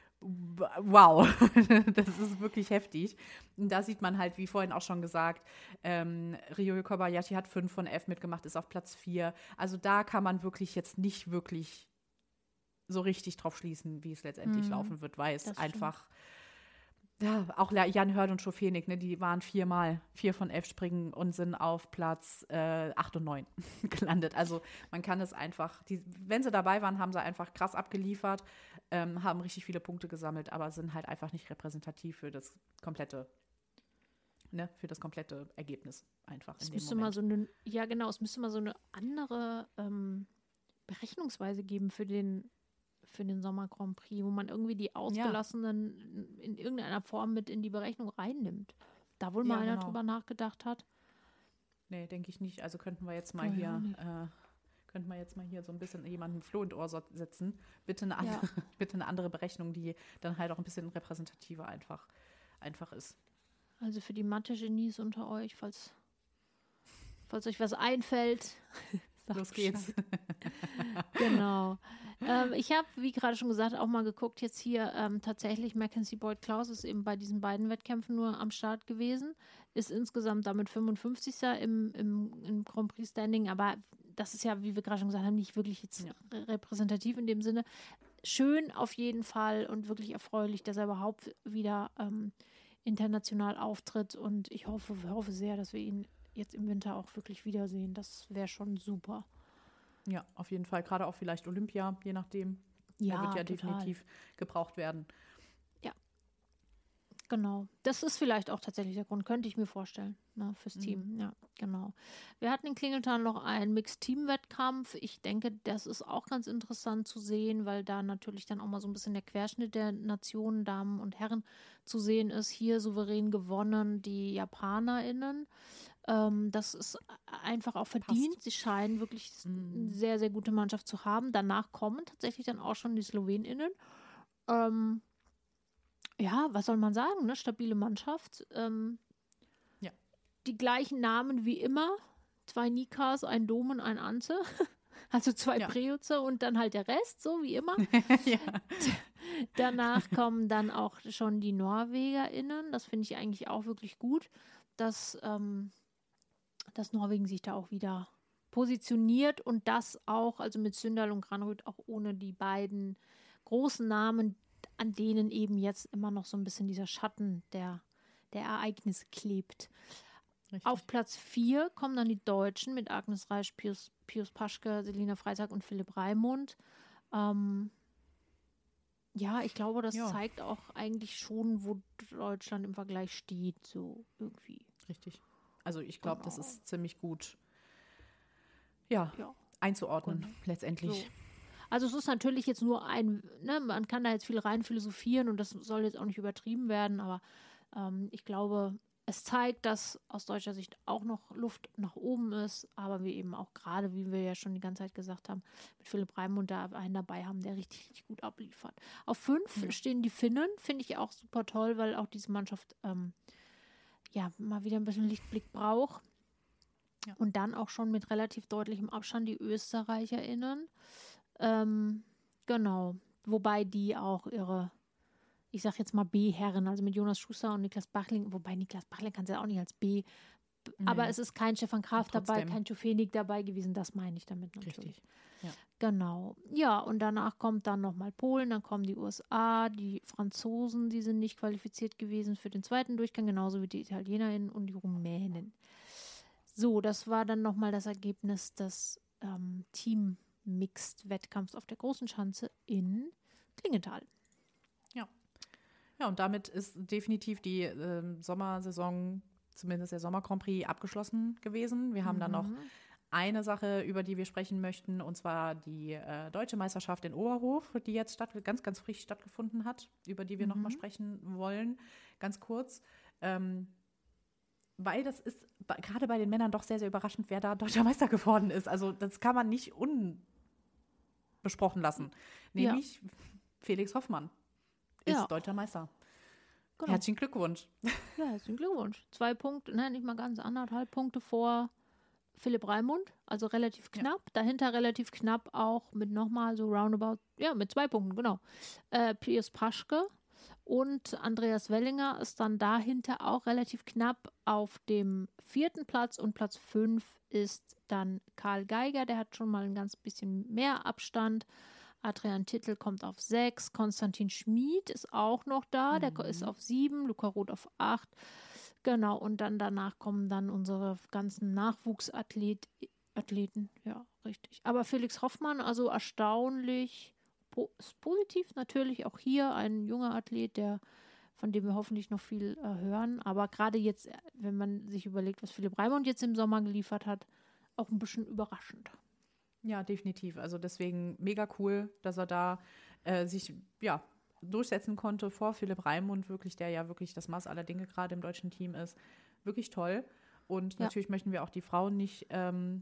wow, das ist wirklich heftig. Und da sieht man halt, wie vorhin auch schon gesagt, ähm, Ryuyo Kobayashi hat fünf von elf mitgemacht, ist auf Platz vier. Also da kann man wirklich jetzt nicht wirklich so richtig drauf schließen, wie es letztendlich mhm. laufen wird, weil es das einfach, ja, auch Jan Hörd und Schofenig, ne, die waren viermal, vier von elf Springen und sind auf Platz äh, acht und neun gelandet. Also man kann es einfach, die, wenn sie dabei waren, haben sie einfach krass abgeliefert, ähm, haben richtig viele Punkte gesammelt, aber sind halt einfach nicht repräsentativ für das komplette, ne, für das komplette Ergebnis einfach in es dem müsste Moment. Mal so eine, ja genau, es müsste mal so eine andere ähm, Berechnungsweise geben für den für den Sommer Grand Prix, wo man irgendwie die Ausgelassenen ja. in irgendeiner Form mit in die Berechnung reinnimmt. Da wohl ja, mal einer genau. drüber nachgedacht hat. Nee, denke ich nicht. Also könnten wir jetzt mal oh, hier, ja, äh, könnten wir jetzt mal hier so ein bisschen jemanden Floh in Ohr setzen. Bitte eine, andere, ja. bitte eine andere Berechnung, die dann halt auch ein bisschen repräsentativer einfach, einfach ist. Also für die Mathe-Genies unter euch, falls, falls euch was einfällt. Los geht's. Genau. ähm, ich habe, wie gerade schon gesagt, auch mal geguckt, jetzt hier ähm, tatsächlich Mackenzie Boyd Klaus ist eben bei diesen beiden Wettkämpfen nur am Start gewesen, ist insgesamt damit fünfundfünfzigster im, im, im Grand Prix Standing, aber das ist ja, wie wir gerade schon gesagt haben, nicht wirklich jetzt ja. repräsentativ in dem Sinne. Schön auf jeden Fall und wirklich erfreulich, dass er überhaupt wieder ähm, international auftritt und ich hoffe, hoffe sehr, dass wir ihn jetzt im Winter auch wirklich wiedersehen. Das wäre schon super. Ja, auf jeden Fall. Gerade auch vielleicht Olympia, je nachdem. Ja, er wird ja total. definitiv gebraucht werden. Ja, genau. Das ist vielleicht auch tatsächlich der Grund, könnte ich mir vorstellen, ne, fürs mhm. Team. Ja, genau. Wir hatten in Klingelthal noch einen Mixed-Team-Wettkampf. Ich denke, das ist auch ganz interessant zu sehen, weil da natürlich dann auch mal so ein bisschen der Querschnitt der Nationen, Damen und Herren zu sehen ist. Hier souverän gewonnen die JapanerInnen. Ähm, das ist einfach auch verdient. Passt. Sie scheinen wirklich mm. eine sehr, sehr gute Mannschaft zu haben. Danach kommen tatsächlich dann auch schon die SlowenInnen. Ähm, ja, was soll man sagen, ne? Stabile Mannschaft. Ähm, ja. Die gleichen Namen wie immer. Zwei Nikas, ein Domen, ein Anze. Also zwei ja. Preuze und dann halt der Rest, so wie immer. ja. Danach kommen dann auch schon die NorwegerInnen. Das finde ich eigentlich auch wirklich gut, dass ähm, dass Norwegen sich da auch wieder positioniert und das auch, also mit Sündal und Granrud, auch ohne die beiden großen Namen, an denen eben jetzt immer noch so ein bisschen dieser Schatten der, der Ereignisse klebt. Richtig. Auf Platz vier kommen dann die Deutschen mit Agnes Reisch, Pius, Pius Paschke, Selina Freitag und Philipp Raimund. Ähm, ja, ich glaube, das ja. zeigt auch eigentlich schon, wo Deutschland im Vergleich steht, so irgendwie. Richtig. Also ich glaube, genau. das ist ziemlich gut ja, ja. einzuordnen, genau. letztendlich. So. Also es ist natürlich jetzt nur ein, ne, man kann da jetzt viel rein philosophieren und das soll jetzt auch nicht übertrieben werden, aber ähm, ich glaube, es zeigt, dass aus deutscher Sicht auch noch Luft nach oben ist, aber wir eben auch gerade, wie wir ja schon die ganze Zeit gesagt haben, mit Philipp Raimund da einen dabei haben, der richtig, richtig gut abliefert. Auf fünf ja. stehen die Finnen, finde ich auch super toll, weil auch diese Mannschaft ähm, ja, mal wieder ein bisschen Lichtblick braucht. Ja. Und dann auch schon mit relativ deutlichem Abstand die ÖsterreicherInnen. Ähm, genau. Wobei die auch ihre, ich sag jetzt mal B-Herren, also mit Jonas Schuster und Niklas Bachling, wobei Niklas Bachling kann es ja auch nicht als B, nee. Aber es ist kein Stefan Graf dabei, kein Tufenik dabei gewesen, das meine ich damit natürlich. Richtig. Ja. Genau. Ja, und danach kommt dann nochmal Polen, dann kommen die U S A, die Franzosen, die sind nicht qualifiziert gewesen für den zweiten Durchgang, genauso wie die Italienerinnen und die Rumänen. So, das war dann nochmal das Ergebnis des ähm, Team-Mixed-Wettkampfs auf der Großen Schanze in Klingenthal. Ja. Ja, und damit ist definitiv die äh, Sommersaison, zumindest der Sommer-Grand Prix, abgeschlossen gewesen. Wir haben mhm. dann noch eine Sache, über die wir sprechen möchten, und zwar die äh, Deutsche Meisterschaft in Oberhof, die jetzt statt, ganz, ganz frisch stattgefunden hat, über die wir mhm. nochmal sprechen wollen, ganz kurz. Ähm, weil das ist b- gerade bei den Männern doch sehr, sehr überraschend, wer da Deutscher Meister geworden ist. Also das kann man nicht unbesprochen lassen. Nämlich ja. Felix Hoffmann ist ja. Deutscher Meister. Genau. Herzlichen Glückwunsch. Ja, herzlichen Glückwunsch. Zwei Punkte, ne, nicht mal ganz, anderthalb Punkte vor Philipp Raimund, also relativ knapp. Ja. Dahinter relativ knapp auch mit nochmal so roundabout, ja, mit zwei Punkten, genau. Äh, Pius Paschke und Andreas Wellinger ist dann dahinter auch relativ knapp auf dem vierten Platz, und Platz fünf ist dann Karl Geiger, der hat schon mal ein ganz bisschen mehr Abstand. Adrian Tittel kommt auf sechs, Konstantin Schmid ist auch noch da, mhm. der ist auf sieben, Luca Roth auf acht. Genau, und dann danach kommen dann unsere ganzen Nachwuchsathleten, Athleten, ja, richtig. Aber Felix Hoffmann, also erstaunlich po- positiv natürlich, auch hier ein junger Athlet, der, von dem wir hoffentlich noch viel äh, hören. Aber gerade jetzt, wenn man sich überlegt, was Philipp Raimund jetzt im Sommer geliefert hat, auch ein bisschen überraschend. Ja, definitiv. Also deswegen mega cool, dass er da äh, sich, ja, durchsetzen konnte vor Philipp Raimund, wirklich, der ja wirklich das Maß aller Dinge gerade im deutschen Team ist. Wirklich toll. Und ja. natürlich möchten wir auch die Frauen nicht ähm,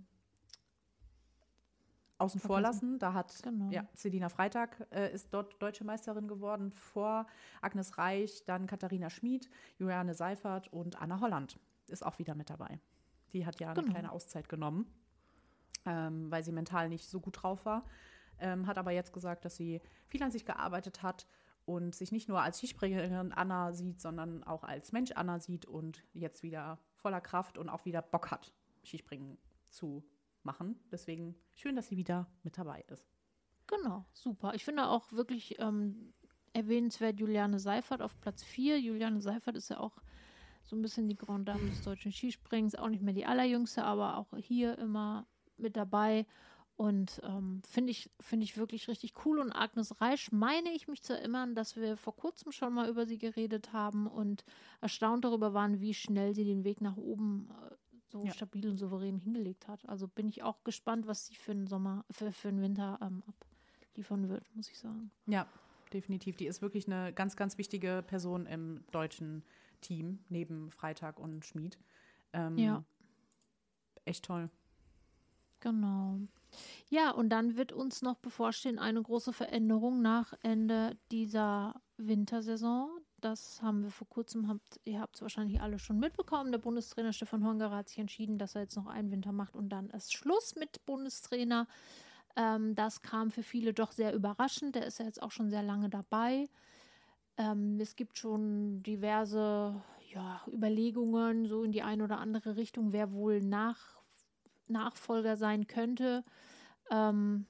außen vor lassen. Da hat genau. ja, Selina Freitag äh, ist dort deutsche Meisterin geworden, vor Agnes Reich, dann Katharina Schmid, Juliane Seifert und Anna Holland ist auch wieder mit dabei. Die hat ja eine genau. kleine Auszeit genommen, ähm, weil sie mental nicht so gut drauf war. Ähm, hat aber jetzt gesagt, dass sie viel an sich gearbeitet hat und sich nicht nur als Skispringerin Anna sieht, sondern auch als Mensch Anna sieht und jetzt wieder voller Kraft und auch wieder Bock hat, Skispringen zu machen. Deswegen schön, dass sie wieder mit dabei ist. Genau, super. Ich finde auch wirklich ähm, erwähnenswert Juliane Seifert auf Platz vier. Juliane Seifert ist ja auch so ein bisschen die Grande Dame des deutschen Skisprings, auch nicht mehr die allerjüngste, aber auch hier immer mit dabei. Und ähm, finde ich, find ich wirklich richtig cool. Und Agnes Reich, meine ich mich zu erinnern, dass wir vor kurzem schon mal über sie geredet haben und erstaunt darüber waren, wie schnell sie den Weg nach oben äh, so ja. stabil und souverän hingelegt hat. Also bin ich auch gespannt, was sie für den Sommer, für, für den Winter ähm, abliefern wird, muss ich sagen. Ja, definitiv. Die ist wirklich eine ganz, ganz wichtige Person im deutschen Team, neben Freitag und Schmid. Ähm, ja. Echt toll. Genau. Ja, und dann wird uns noch bevorstehen eine große Veränderung nach Ende dieser Wintersaison. Das haben wir vor kurzem, habt, ihr habt es wahrscheinlich alle schon mitbekommen. Der Bundestrainer Stefan Hongerer hat sich entschieden, dass er jetzt noch einen Winter macht und dann ist Schluss mit Bundestrainer. Ähm, das kam für viele doch sehr überraschend. Der ist ja jetzt auch schon sehr lange dabei. Ähm, es gibt schon diverse ja, Überlegungen so in die eine oder andere Richtung, wer wohl nach Nachfolger sein könnte. Ähm,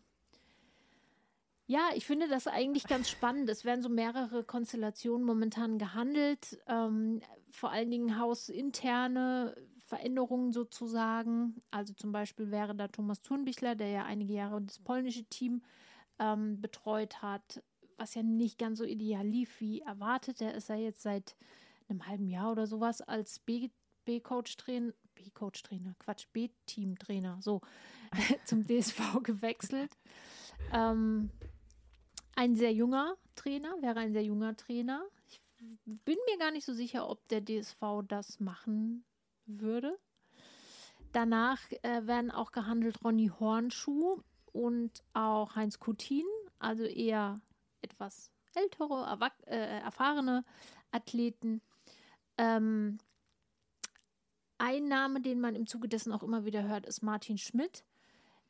ja, ich finde das eigentlich ganz spannend. Es werden so mehrere Konstellationen momentan gehandelt, ähm, vor allen Dingen hausinterne Veränderungen sozusagen. Also zum Beispiel wäre da Thomas Thurnbichler, der ja einige Jahre das polnische Team ähm, betreut hat, was ja nicht ganz so ideal lief wie erwartet. Der ist ja jetzt seit einem halben Jahr oder sowas als B- B-Coach-Trainer B-Coach-Trainer, Quatsch, B-Team-Trainer, so, zum D S V gewechselt. Ähm, ein sehr junger Trainer, wäre ein sehr junger Trainer. Ich bin mir gar nicht so sicher, ob der D S V das machen würde. Danach äh, werden auch gehandelt Ronny Hornschuh und auch Heinz Kutin, also eher etwas ältere, erwach- äh, erfahrene Athleten. Ähm, Ein Name, den man im Zuge dessen auch immer wieder hört, ist Martin Schmidt.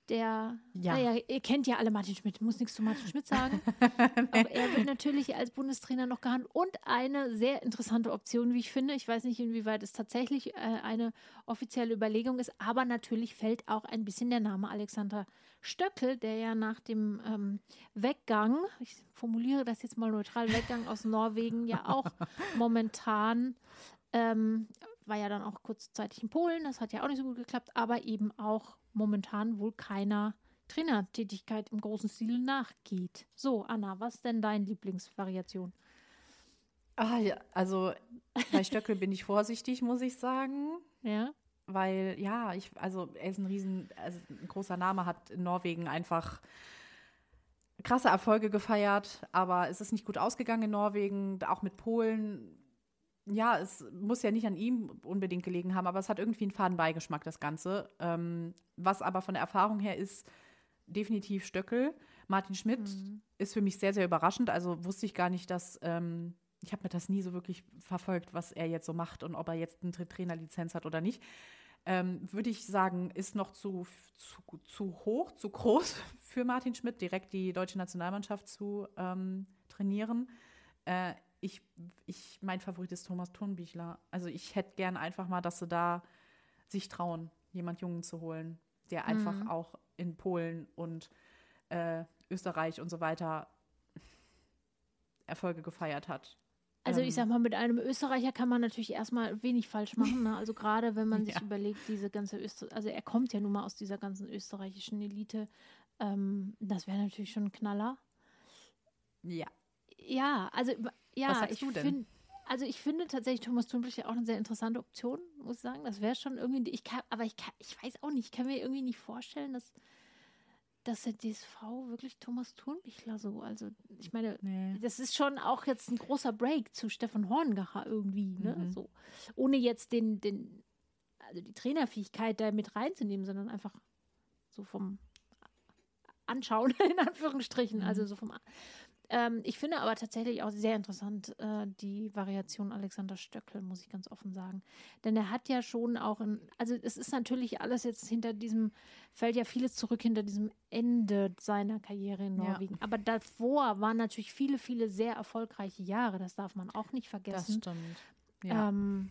der, Ja. naja, ihr kennt ja alle Martin Schmidt, muss nichts zu Martin Schmidt sagen. Auch er wird natürlich als Bundestrainer noch gehandelt. Und eine sehr interessante Option, wie ich finde. Ich weiß nicht, inwieweit es tatsächlich äh, eine offizielle Überlegung ist, aber natürlich fällt auch ein bisschen der Name Alexander Stöckel, der ja nach dem ähm, Weggang, ich formuliere das jetzt mal neutral, Weggang aus Norwegen ja auch momentan, ähm, war ja dann auch kurzzeitig in Polen, das hat ja auch nicht so gut geklappt, aber eben auch momentan wohl keiner Trainertätigkeit im großen Stil nachgeht. So, Anna, was ist denn deine Lieblingsvariation? Ah, ja, also bei Stöckel bin ich vorsichtig, muss ich sagen. Ja. Weil, ja, ich, also er ist ein riesen, also ein großer Name, hat in Norwegen einfach krasse Erfolge gefeiert, aber es ist nicht gut ausgegangen in Norwegen, auch mit Polen. Ja, es muss ja nicht an ihm unbedingt gelegen haben, aber es hat irgendwie einen faden Beigeschmack, das Ganze. Ähm, was aber von der Erfahrung her ist, definitiv Stöckel. Martin Schmidt Mhm. ist für mich sehr, sehr überraschend. Also wusste ich gar nicht, dass, ähm, ich habe mir das nie so wirklich verfolgt, was er jetzt so macht und ob er jetzt eine Tra- Trainerlizenz hat oder nicht. Ähm, würde ich sagen, ist noch zu, zu, zu hoch, zu groß für Martin Schmidt, direkt die deutsche Nationalmannschaft zu ähm, trainieren. Äh, ich, ich, mein Favorit ist Thomas Thurnbichler. Also ich hätte gern einfach mal, dass sie da sich trauen, jemand Jungen zu holen, der einfach Mhm. auch in Polen und äh, Österreich und so weiter Erfolge gefeiert hat. Also Ähm, ich sag mal, mit einem Österreicher kann man natürlich erstmal wenig falsch machen. Ne? Also gerade wenn man sich Ja. überlegt, diese ganze Öster also er kommt ja nun mal aus dieser ganzen österreichischen Elite. Ähm, das wäre natürlich schon ein Knaller. Ja. Ja, also ja, Was sagst ich du denn? finde, also ich finde tatsächlich Thomas Thunberg auch eine sehr interessante Option, muss ich sagen. Das wäre schon irgendwie, ich kann, aber ich kann, ich weiß auch nicht, ich kann mir irgendwie nicht vorstellen, dass, dass der D S V wirklich Thomas Thurnbichler so, also ich meine, Nee. das ist schon auch jetzt ein großer Break zu Stefan Horngacher irgendwie, ne? Mhm. So, ohne jetzt den, den, also die Trainerfähigkeit da mit reinzunehmen, sondern einfach so vom Anschauen, in Anführungsstrichen, Mhm. also so vom Ähm, ich finde aber tatsächlich auch sehr interessant äh, die Variation Alexander Stöckel, muss ich ganz offen sagen. Denn er hat ja schon auch, ein, also es ist natürlich alles jetzt hinter diesem, fällt ja vieles zurück hinter diesem Ende seiner Karriere in Ja. Norwegen. Aber davor waren natürlich viele, viele sehr erfolgreiche Jahre, das darf man auch nicht Das vergessen. stimmt. Ja. Ähm,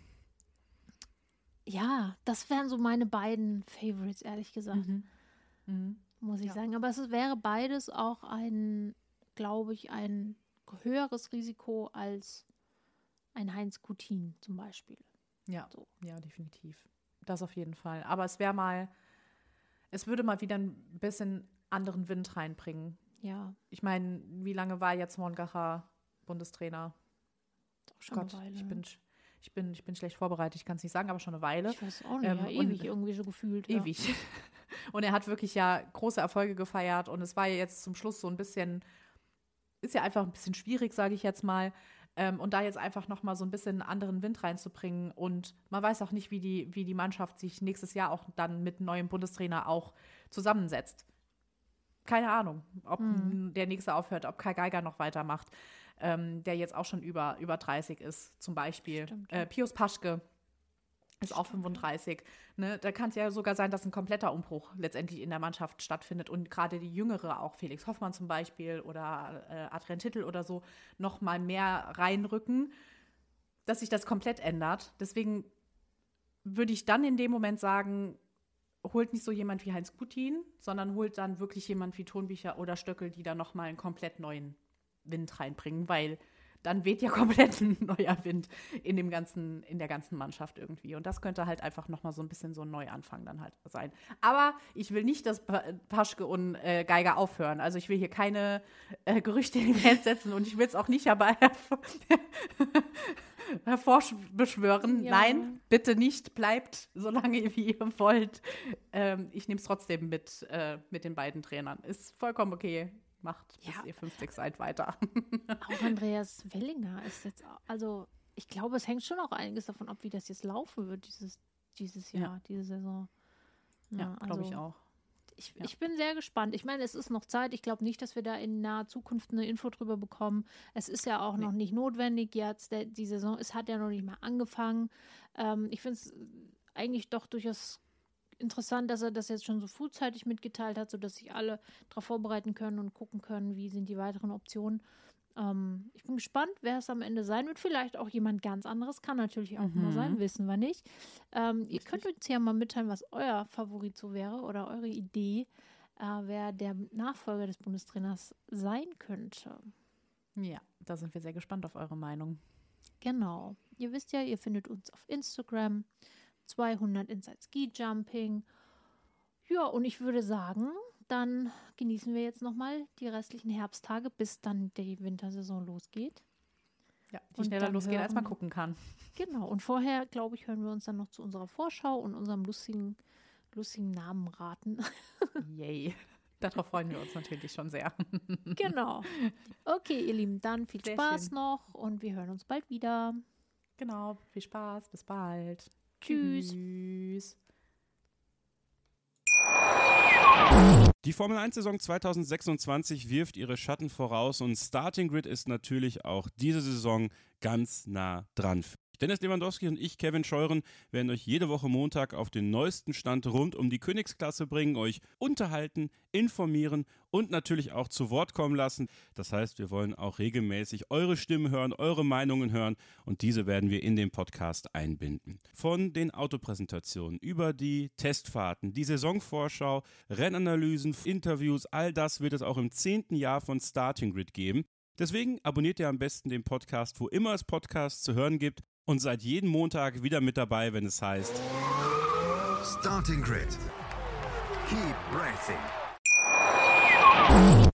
ja, das wären so meine beiden Favorites, ehrlich gesagt, Mhm. Mhm. muss ich Ja. sagen. Aber es wäre beides auch ein, glaube ich, ein höheres Risiko als ein Heinz Coutin zum Beispiel. Ja. So. Ja, definitiv. Das auf jeden Fall. Aber es wäre mal, es würde mal wieder ein bisschen anderen Wind reinbringen. Ja, Ich meine, wie lange war jetzt Horngacher Bundestrainer? ist auch schon Gott, eine Weile. ich ne? bin, sch- ich bin, ich bin schlecht vorbereitet, ich kann es nicht sagen, aber schon eine Weile. Ich weiß auch nicht, Ähm, ja, und- ewig irgendwie so gefühlt. Ewig. Und er hat wirklich ja große Erfolge gefeiert und es war ja jetzt zum Schluss so ein bisschen, ist ja einfach ein bisschen schwierig, sage ich jetzt mal. Ähm, und da jetzt einfach noch mal so ein bisschen einen anderen Wind reinzubringen und man weiß auch nicht, wie die, wie die Mannschaft sich nächstes Jahr auch dann mit neuem Bundestrainer auch zusammensetzt. Keine Ahnung, ob Mhm. der nächste aufhört, ob Kai Geiger noch weitermacht, ähm, der jetzt auch schon über, über dreißig ist, zum Beispiel. Stimmt, ja. Äh, Pius Paschke ist auch Stimmt, ja. fünfunddreißig. Ne? Da kann es ja sogar sein, dass ein kompletter Umbruch letztendlich in der Mannschaft stattfindet und gerade die Jüngere, auch Felix Hoffmann zum Beispiel oder äh, Adrian Tittel oder so, noch mal mehr reinrücken, dass sich das komplett ändert. Deswegen würde ich dann in dem Moment sagen, holt nicht so jemand wie Heinz Coutin, sondern holt dann wirklich jemand wie Thurnbichler oder Stöckel, die da noch mal einen komplett neuen Wind reinbringen, weil dann weht ja komplett ein neuer Wind in dem ganzen, in der ganzen Mannschaft irgendwie. Und das könnte halt einfach noch mal so ein bisschen so ein Neuanfang dann halt sein. Aber ich will nicht, dass Pa- Paschke und äh, Geiger aufhören. Also ich will hier keine äh, Gerüchte in die Welt setzen und ich will es auch nicht herbei hervorbeschwören. Ja. Nein, bitte nicht. Bleibt so lange, wie ihr wollt. Ähm, ich nehme es trotzdem mit, äh, mit den beiden Trainern. Ist vollkommen okay. Macht, bis Ja. ihr fünfzig seid, weiter. Auch Andreas Wellinger ist jetzt, auch- also ich glaube, es hängt schon auch einiges davon ab, wie das jetzt laufen wird, dieses, dieses Ja. Jahr, diese Saison. Ja, glaube ich also auch. Ich, Ja. ich bin sehr gespannt. Ich meine, es ist noch Zeit. Ich glaube nicht, dass wir da in naher Zukunft eine Info drüber bekommen. Es ist ja auch Nee. noch nicht notwendig jetzt. Der, die Saison, es hat ja noch nicht mal angefangen. Ähm, ich finde es eigentlich doch durchaus interessant, dass er das jetzt schon so frühzeitig mitgeteilt hat, sodass sich alle darauf vorbereiten können und gucken können, wie sind die weiteren Optionen. Ähm, ich bin gespannt, wer es am Ende sein wird. Vielleicht auch jemand ganz anderes. Kann natürlich auch mhm. immer sein, wissen wir nicht. Ähm, ihr könnt uns ja mal mitteilen, was euer Favorit so wäre oder eure Idee, äh, wer der Nachfolger des Bundestrainers sein könnte. Ja, da sind wir sehr gespannt auf eure Meinung. Genau. Ihr wisst ja, ihr findet uns auf Instagram, zweihundert Inside Ski Jumping. Ja, und ich würde sagen, dann genießen wir jetzt nochmal die restlichen Herbsttage, bis dann die Wintersaison losgeht. Ja, die und schneller losgeht, als man gucken kann. Genau, und vorher, glaube ich, hören wir uns dann noch zu unserer Vorschau und unserem lustigen, lustigen Namen raten. Yay. Darauf freuen wir uns natürlich schon sehr. Genau. Okay, ihr Lieben, dann viel sehr Spaß schön. noch und wir hören uns bald wieder. Genau, viel Spaß, bis bald. Tschüss. Tschüss. Die Formel eins Saison zwanzig sechsundzwanzig wirft ihre Schatten voraus und Starting Grid ist natürlich auch diese Saison ganz nah dran. Dennis Lewandowski und ich, Kevin Scheuren, werden euch jede Woche Montag auf den neuesten Stand rund um die Königsklasse bringen, euch unterhalten, informieren und natürlich auch zu Wort kommen lassen. Das heißt, wir wollen auch regelmäßig eure Stimmen hören, eure Meinungen hören und diese werden wir in den Podcast einbinden. Von den Autopräsentationen über die Testfahrten, die Saisonvorschau, Rennanalysen, Interviews, all das wird es auch im zehnten Jahr von Starting Grid geben. Deswegen abonniert ihr am besten den Podcast, wo immer es Podcasts zu hören gibt. Und seid jeden Montag wieder mit dabei, wenn es heißt Starting Grid. Keep racing.